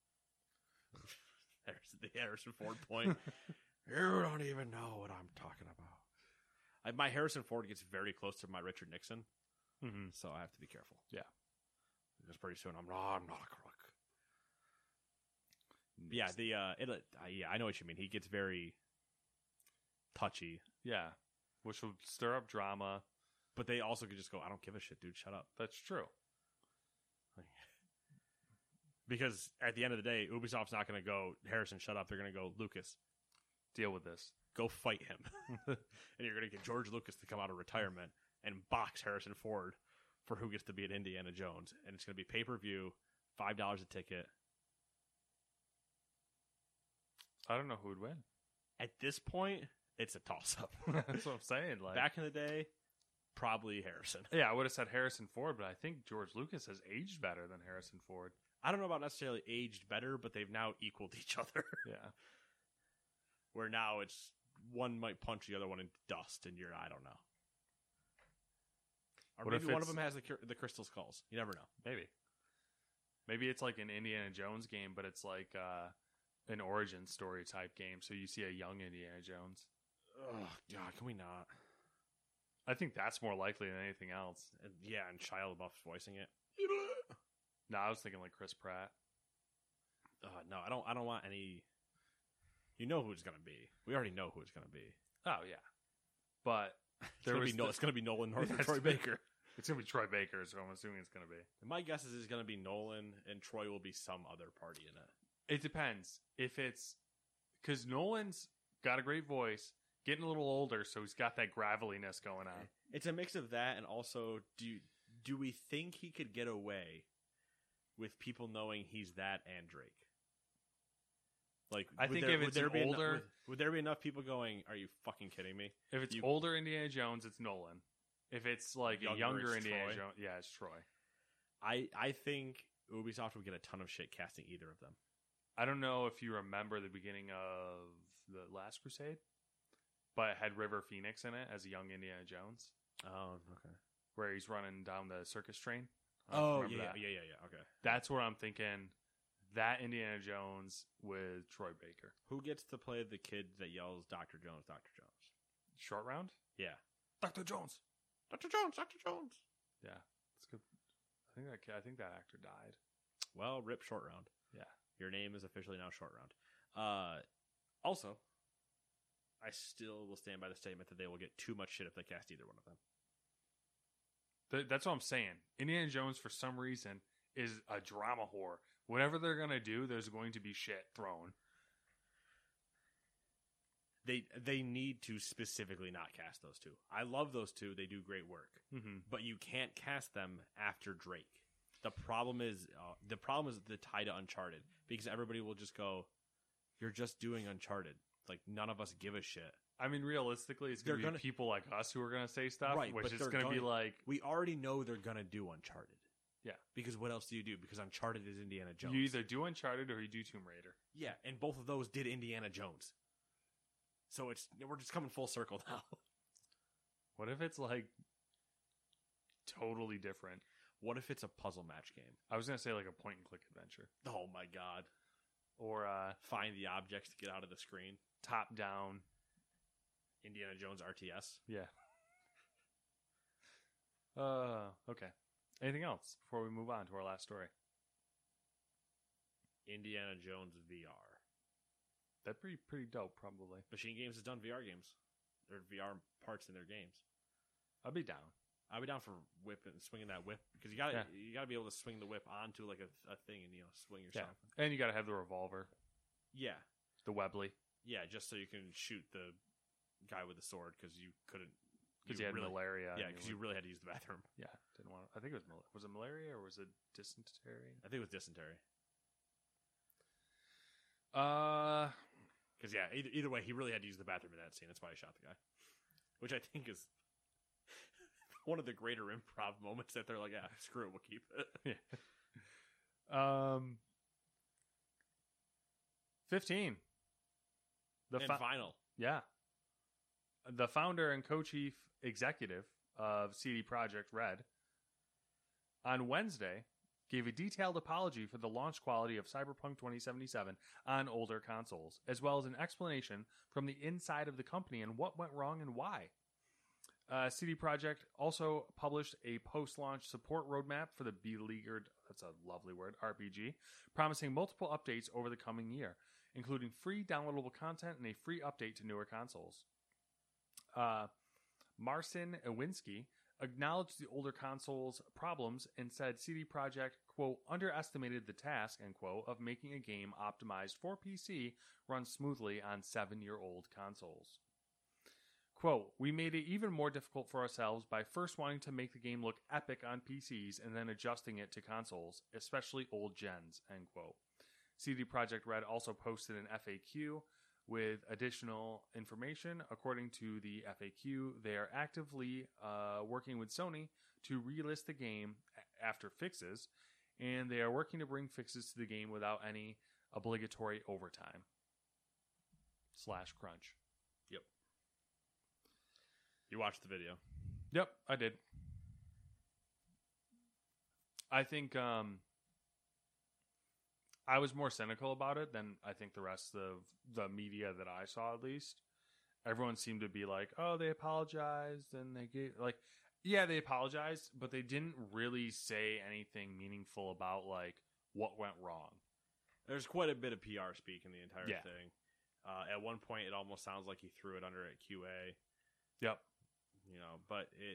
There's the Harrison Ford point. You don't even know what I'm talking about. I, my Harrison Ford gets very close to my Richard Nixon, Mm-hmm. so I have to be careful. Yeah. Because pretty soon I'm not, I'm not a crook. Yeah, the uh, it, uh, yeah, I know what you mean. He gets very touchy. Yeah. Which will stir up drama. But they also could just go, I don't give a shit, dude. Shut up. That's true. Because at the end of the day, Ubisoft's not going to go, Harrison, shut up. They're going to go, Lucas, deal with this. Go fight him. And you're going to get George Lucas to come out of retirement and box Harrison Ford for who gets to be at Indiana Jones. And it's going to be pay-per-view, five dollars a ticket. I don't know who would win. At this point, it's a toss-up. That's what I'm saying. Like Back in the day, probably Harrison. Yeah, I would have said Harrison Ford, but I think George Lucas has aged better than Harrison Ford. I don't know about necessarily aged better, but they've now equaled each other. Yeah. Where now it's one might punch the other one into dust, and you're, I don't know. Or What maybe if one of it's- them has the cur- the crystal skulls. You never know. Maybe. Maybe it's like an Indiana Jones game, but it's like uh, an origin story type game. So you see a young Indiana Jones. Oh, God, can we not? I think that's more likely than anything else. And, yeah, and Shia LaBeouf's voicing it. No, I was thinking like Chris Pratt. Uh, no, I don't. I don't want any. You know who it's gonna be. We already know who it's gonna be. Oh yeah, but It's there gonna was be no. the- It's gonna be Nolan North and That's- Troy Baker. It's gonna be Troy Baker, so I'm assuming it's gonna be. And my guess is it's gonna be Nolan, and Troy will be some other party in it. It depends if it's because Nolan's got a great voice, getting a little older, so he's got that graveliness going on. It's a mix of that, and also, do you, do we think he could get away with people knowing he's that and Drake? Like, I would think there, if would it's there an be eno- older- would, would there be enough people going, "Are you fucking kidding me?" If it's You- older Indiana Jones, it's Nolan. If it's like Younger, a younger it's Indiana Troy. Jones, yeah, it's Troy. I I think Ubisoft would get a ton of shit casting either of them. I don't know if you remember the beginning of the Last Crusade, but it had River Phoenix in it as a young Indiana Jones, Oh, okay. where he's running down the circus train. I Oh, remember yeah, that. yeah, yeah, yeah. Okay. That's where I'm thinking that Indiana Jones with Troy Baker. Who gets to play the kid that yells Doctor Jones, Doctor Jones? Short round? Yeah. Doctor Jones. Doctor Jones, Doctor Jones. Yeah, that's good. I think that kid- I think that actor died. Well, rip Short Round. Yeah. Your name is officially now Short Round. Uh, also, I still will stand by the statement that they will get too much shit if they cast either one of them. Th- that's what I'm saying. Indiana Jones, for some reason, is a drama whore. Whatever they're going to do, there's going to be shit thrown. They they need to specifically not cast those two. I love those two. They do great work. Mm-hmm. But you can't cast them after Drake. The problem is uh, the problem is the tie to Uncharted, because everybody will just go, "You're just doing Uncharted." Like, none of us give a shit. I mean, realistically, it's going to They're be gonna- people like us who are going to say stuff, Right, which but is they're going to be gonna- like, We already know they're gonna do Uncharted. yeah, Because what else do you do? Because Uncharted is Indiana Jones. you either do Uncharted or you do Tomb Raider. Yeah, and both of those did Indiana Jones. So it's we're just coming full circle now. What if it's like totally different? What if it's a puzzle match game? I was going to say like a point and click adventure, Oh my god. or uh, Find the objects to get out of the screen. top down. Indiana Jones R T S. Yeah. Uh, okay. Anything else before we move on to our last story? Indiana Jones V R. That'd be pretty dope, probably. Machine Games has done V R games. There are V R parts in their games. I'd be down. I'd be down for whip and swinging that whip, because you got to Yeah. you got to be able to swing the whip onto like a, a thing and you know swing Yeah, yourself. and you got to have the revolver, Yeah. the Webley, Yeah, just so you can shoot the guy with the sword, because you couldn't. because you, had really, malaria. Yeah, and because you really had to use the bathroom. yeah, didn't want. To, I think it was mal- was it malaria or was it dysentery? I think it was dysentery. Uh, Because yeah, either either way, he really had to use the bathroom in that scene. That's why I shot the guy, which I think is one of the greater improv moments. That they're like, "Yeah, screw it, we'll keep it." yeah. Um, fifteen. The and fi- final. yeah, the founder and co-chief executive of C D Projekt Red on Wednesday gave a detailed apology for the launch quality of Cyberpunk twenty seventy-seven on older consoles, as well as an explanation from the inside of the company and what went wrong and why. Uh, C D Projekt also published a post-launch support roadmap for the beleaguered, that's a lovely word, R P G, promising multiple updates over the coming year, including free downloadable content and a free update to newer consoles. Uh, Marcin Iwinski acknowledged the older console's problems and said C D Projekt, quote, underestimated the task, end quote, of making a game optimized for P C run smoothly on seven-year-old consoles. Quote, we made it even more difficult for ourselves by first wanting to make the game look epic on P Cs and then adjusting it to consoles, especially old gens, end quote. C D Projekt Red also posted an F A Q with additional information. According to the F A Q, they are actively uh, working with Sony to relist the game after fixes, and they are working to bring fixes to the game without any obligatory overtime slash crunch. Yep. You watched the video. Yep, I did. I think um, I was more cynical about it than I think the rest of the media that I saw, at least. Everyone seemed to be like, oh, they apologized and they gave, like, yeah, they apologized, but they didn't really say anything meaningful about, like, what went wrong. There's quite a bit of P R speak in the entire Yeah. thing. Uh, at one point, it almost sounds like he threw it under at Q A. Yep. You know, but it...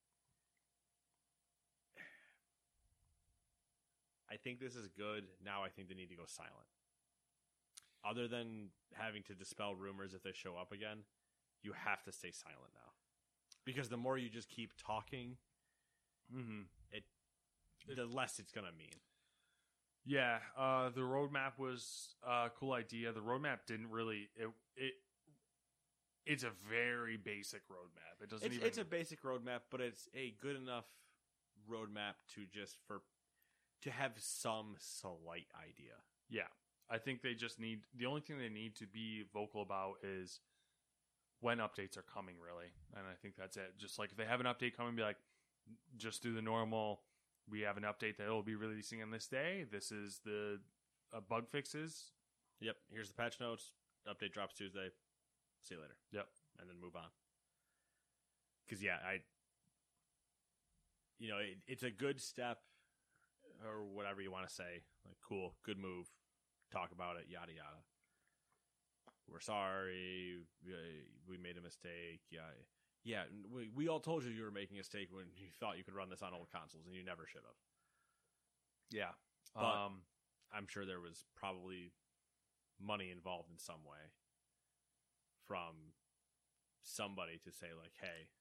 I think this is good. Now I think they need to go silent. Other than having to dispel rumors if they show up again, you have to stay silent now. Because the more you just keep talking, Mm-hmm. it the less it's going to mean. Yeah, uh, the roadmap was a cool idea. The roadmap didn't really... It, it It's a very basic roadmap. It doesn't It's, even... it's a basic roadmap, but it's a good enough roadmap to just for... to have some slight idea. Yeah. I think they just need... The only thing they need to be vocal about is when updates are coming, really. And I think that's it. Just like if they have an update coming, be like, just do the normal, we have an update that will be releasing on this day. This is the uh, bug fixes. Yep, here's the patch notes. Update drops Tuesday. See you later. Yep. And then move on. Because, yeah, I... You know, it, it's a good step... or whatever you want to say. Like, cool, good move. Talk about it, yada, yada. We're sorry. We, we made a mistake. Yeah, yeah. We, we all told you you were making a mistake when you thought you could run this on old consoles, and you never should have. Yeah. But um, I'm sure there was probably money involved in some way from somebody to say, like, hey,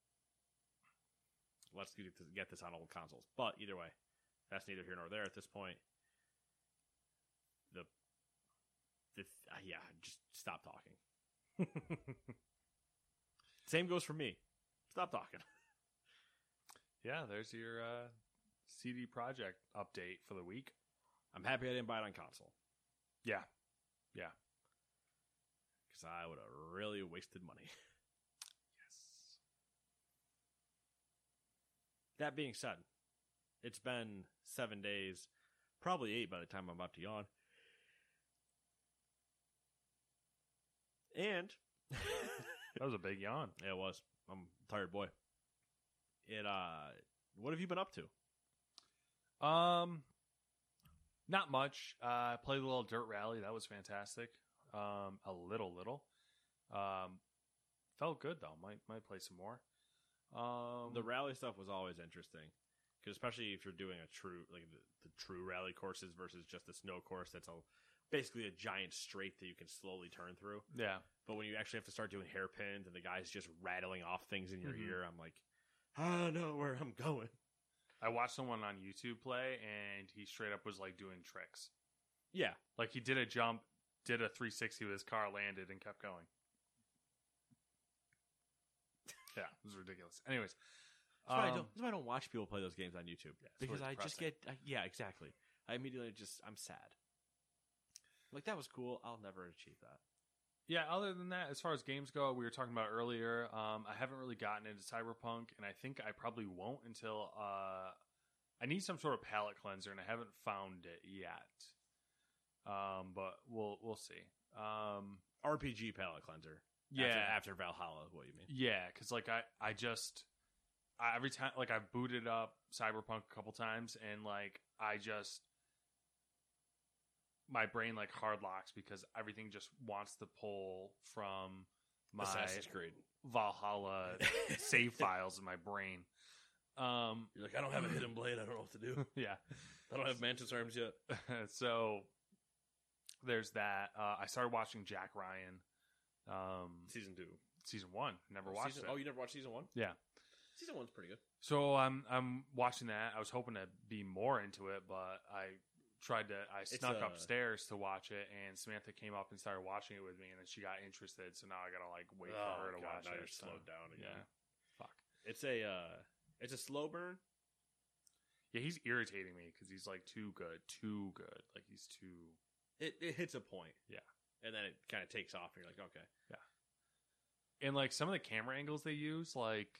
let's get this, get this on old consoles. But either way, that's neither here nor there at this point. The, the uh, yeah, just stop talking. Same goes for me. Stop talking. yeah, there's your uh, C D Projekt update for the week. I'm happy I didn't buy it on console. Yeah. Yeah. Because I would have really wasted money. Yes. That being said, it's been seven days, probably eight by the time I'm about to yawn. And That was a big yawn. yeah, it was. I'm a tired boy. It uh what have you been up to? Um not much. Uh I played a little Dirt Rally. That was fantastic. Um a little little. Um felt good though. Might might play some more. Um The rally stuff was always interesting. Because especially if you're doing a true, like the, the true rally courses versus just a snow course that's a, basically a giant straight that you can slowly turn through. Yeah. But when you actually have to start doing hairpins and the guy's just rattling off things in your Mhm. ear, I'm like, I don't know where I'm going. I watched someone on YouTube play and he straight up was like doing tricks. Yeah. Like he did a jump, did a three sixty with his car, landed, and kept going. Yeah, it was ridiculous. Anyways. That's why, I um, don't, that's why I don't watch people play those games on YouTube. Yeah, it's because really I just depressing. get, I, yeah, exactly. I immediately just, I'm sad. Like, that was cool. I'll never achieve that. Yeah, other than that, as far as games go, we were talking about earlier, um, I haven't really gotten into Cyberpunk, and I think I probably won't until uh, I need some sort of palate cleanser, and I haven't found it yet. Um, but we'll we'll see. Um, R P G palette cleanser. Yeah. After, after Valhalla, what you mean? yeah, because like I I just I, every time like I've booted up Cyberpunk a couple times, and like I just my brain like hard locks because everything just wants to pull from my Assassin's Creed. Valhalla save files in my brain. Um, You're like, I don't have a hidden blade. I don't know what to do. yeah. I don't have Mantis arms yet. So there's that. Uh, I started watching Jack Ryan. Um, Season two. Season one. Never oh, watched season, it. Oh, you never watched season one? Yeah. Season one's pretty good. So I'm I'm watching that. I was hoping to be more into it, but I tried to. I snuck uh, upstairs to watch it, and Samantha came up and started watching it with me, and then she got interested. So now I gotta like wait oh, for her to God, watch now it. you're so, slowed down again. Yeah. Fuck. It's a uh, it's a slow burn. Yeah, he's irritating me because he's like too good, too good. Like he's too. It it hits a point. Yeah. And then it kind of takes off, and you're like, okay. Yeah. And like some of the camera angles they use, like.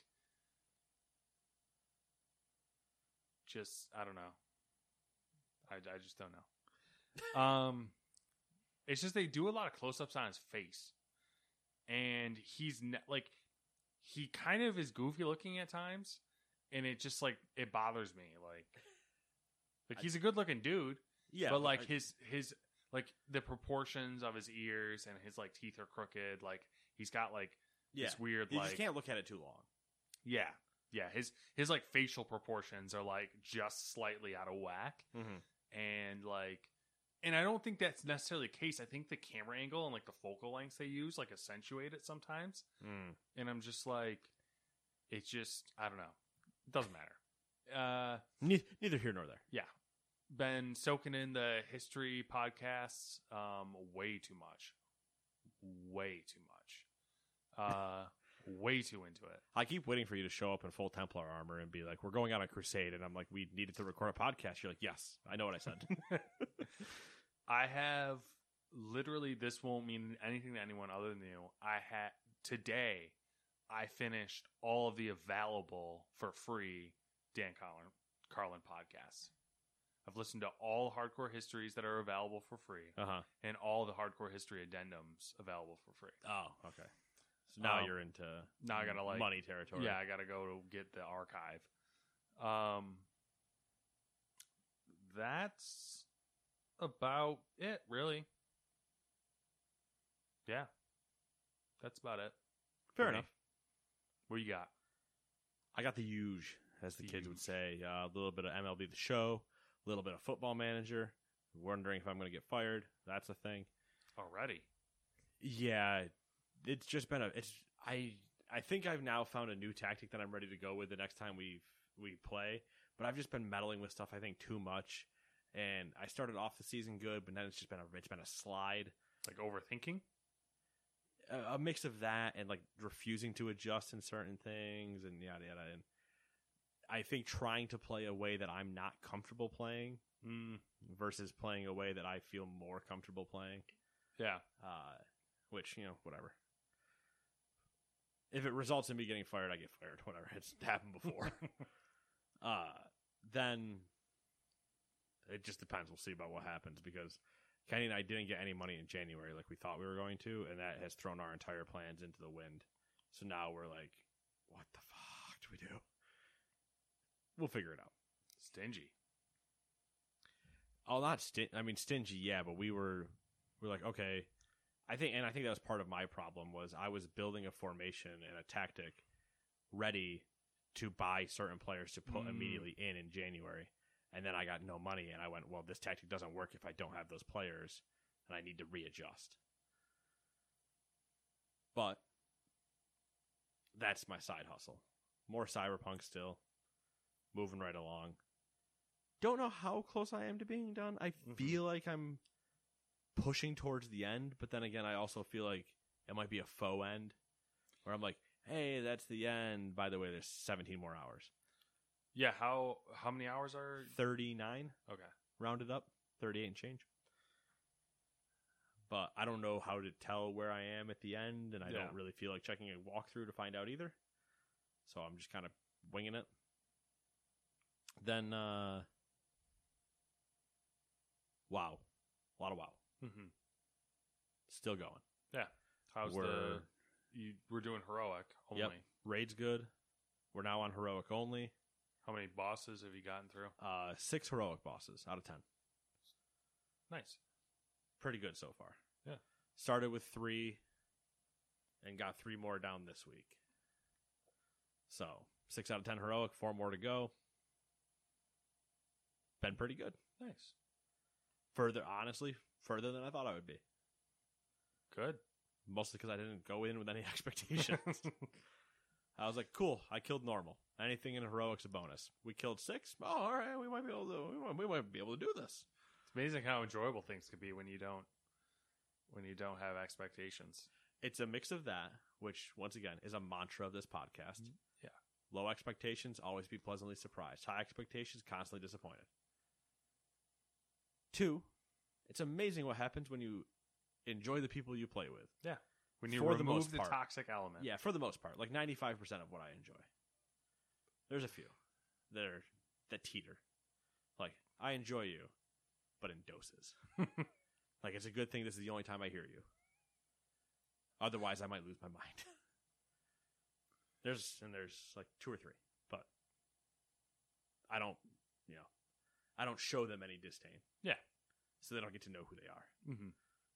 Just I don't know. I, I just don't know. um, it's just they do a lot of close-ups on his face, and he's ne- like he kind of is goofy looking at times, and it just like it bothers me. Like, like he's a good-looking dude, Yeah, but like I, his his like the proportions of his ears and his like teeth are crooked. Like he's got like yeah, this weird you like just can't look at it too long. yeah. Yeah, his his like facial proportions are like just slightly out of whack, Mm-hmm. and like, and I don't think that's necessarily the case. I think the camera angle and like the focal lengths they use like accentuate it sometimes, Mm. and I'm just like, it's just I don't know, it doesn't matter. Uh, Ne- neither here nor there. yeah, been soaking in the history podcasts, um, way too much, way too much, uh. Way too into it. I keep waiting for you to show up in full Templar armor and be like, we're going on a crusade. And I'm like, we needed to record a podcast. You're like, yes, I know what I said. I have literally, this won't mean anything to anyone other than you. I had today, I finished all of the available for free Dan Carlin, Carlin podcasts. I've listened to all hardcore histories that are available for free, Uh-huh. and all the hardcore history addendums available for free. Oh, okay. So now Um, you're into now I gotta, like- money territory. Yeah, I got to go to get the archive. Um, that's about it, really. Yeah, that's about it. Fair For enough. me. What you got? I got the huge, as the The kids would huge. say. Uh, a little bit of M L B The Show, a little bit of Football Manager. Wondering if I'm going to get fired. That's a thing. Already. Yeah, it's just been a. It's I. I think I've now found a new tactic that I'm ready to go with the next time we we play. But I've just been meddling with stuff I think too much, and I started off the season good, but then it's just been a. It's been a slide. Like overthinking? A, a mix of that and like refusing to adjust in certain things and yada yada. And I think trying to play a way that I'm not comfortable playing Mm, versus playing a way that I feel more comfortable playing. yeah. Uh, which, you know, whatever. If it results in me getting fired, I get fired. Whatever. It's happened before. uh, then it just depends. We'll see about what happens because Kenny and I didn't get any money in January like we thought we were going to, and that has thrown our entire plans into the wind. So now we're like, what the fuck do we do? We'll figure it out. Stingy. Oh, not stin. I mean, stingy, yeah, but we were, we were like, okay. I think, and I think that was part of my problem was I was building a formation and a tactic ready to buy certain players to put Mm. immediately in in January, and then I got no money, and I went, well, this tactic doesn't work if I don't have those players, and I need to readjust. But that's my side hustle. More Cyberpunk still, moving right along. Don't know how close I am to being done. I Mhm. feel like I'm pushing towards the end, but then again, I also feel like it might be a faux end, where I'm like, hey, that's the end. By the way, there's seventeen more hours. Yeah, how how many hours are... thirty-nine, Okay. rounded up, thirty-eight and change. But I don't know how to tell where I am at the end, and I Yeah. don't really feel like checking a walkthrough to find out either. So I'm just kind of winging it. Then, uh... WoW. A lot of WoW. Mm-hmm. Still going. Yeah. How's We're- the... You, we're doing heroic only. Yep. Raid's good. We're now on heroic only. How many bosses have you gotten through? Uh, six heroic bosses out of ten. Nice. Pretty good so far. Yeah. Started with three, and got three more down this week. So, six out of ten heroic, four more to go. Been pretty good. Nice. Further, honestly, further than I thought I would be. Good. Mostly because I didn't go in with any expectations. I was like, cool, I killed normal. Anything in heroic's a bonus. We killed six? Oh, all right, we might be able to, we might, we might be able to do this. It's amazing how enjoyable things can be when you don't when you don't have expectations. It's a mix of that, which, once again, is a mantra of this podcast. Yeah. Low expectations, always be pleasantly surprised. High expectations, constantly disappointed. Two, it's amazing what happens when you enjoy the people you play with. Yeah. When you For the remove most the part. toxic element. Yeah, for the most part. Like ninety-five percent of what I enjoy. There's a few that are, that teeter. Like, I enjoy you, but in doses. Like, it's a good thing this is the only time I hear you. Otherwise, I might lose my mind. There's, and there's like two or three, but I don't, you know, I don't show them any disdain. Yeah. So they don't get to know who they are. Mm-hmm.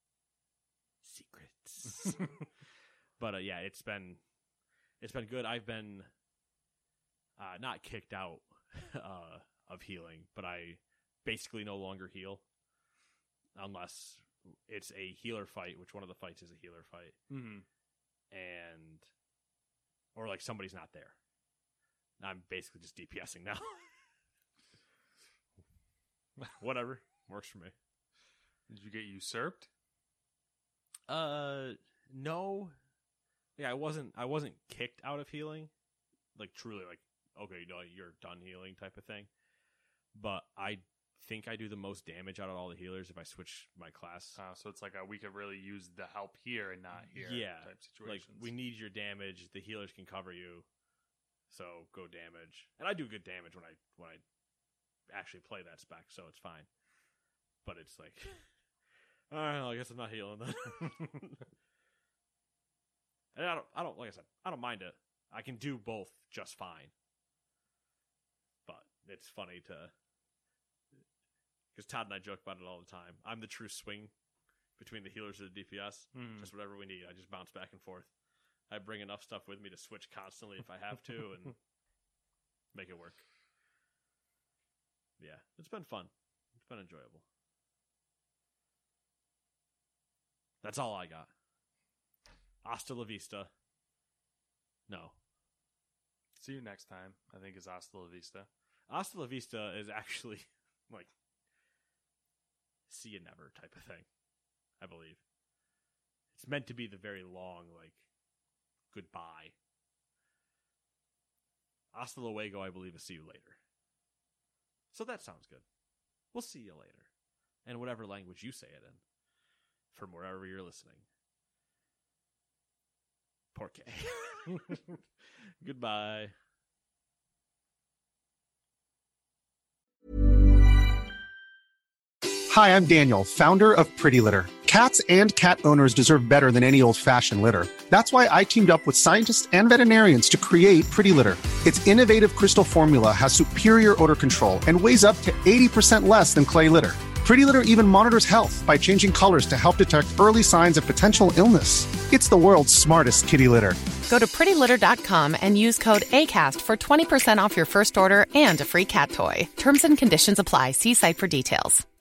Secrets. But uh, yeah, it's been, it's been good. I've been uh, not kicked out uh, of healing, but I basically no longer heal unless it's a healer fight, which one of the fights is a healer fight. Mm-hmm. And, or like somebody's not there. I'm basically just DPSing now. Whatever. Works for me. Did you get usurped? Uh, no. Yeah, I wasn't, I wasn't kicked out of healing. Like, truly, like, okay, no, you're done healing type of thing. But I think I do the most damage out of all the healers if I switch my class. Uh, so it's like a, we could really use the help here and not here yeah, type situations. Like, we need your damage. The healers can cover you. So, go damage. And I do good damage when I when I actually play that spec, so it's fine. But it's like, all right, well, I guess I'm not healing then. And I don't, I don't, like I said, I don't mind it. I can do both just fine. But it's funny to, because Todd and I joke about it all the time. I'm the true swing between the healers and the D P S. Mm. Just whatever we need. I just bounce back and forth. I bring enough stuff with me to switch constantly if I have to and make it work. Yeah, it's been fun. It's been enjoyable. That's all I got. Hasta la vista. No. See you next time, I think is hasta la vista. Hasta la vista is actually like see you never type of thing, I believe. It's meant to be the very long, like, goodbye. Hasta luego, I believe, is see you later. So that sounds good. We'll see you later. In whatever language you say it in. From wherever you're listening. Porque. Goodbye. Hi, I'm Daniel, founder of Pretty Litter. Cats and cat owners deserve better than any old-fashioned litter. That's why I teamed up with scientists and veterinarians to create Pretty Litter. Its innovative crystal formula has superior odor control and weighs up to eighty percent less than clay litter. Pretty Litter even monitors health by changing colors to help detect early signs of potential illness. It's the world's smartest kitty litter. Go to pretty litter dot com and use code ACAST for twenty percent off your first order and a free cat toy. Terms and conditions apply. See site for details.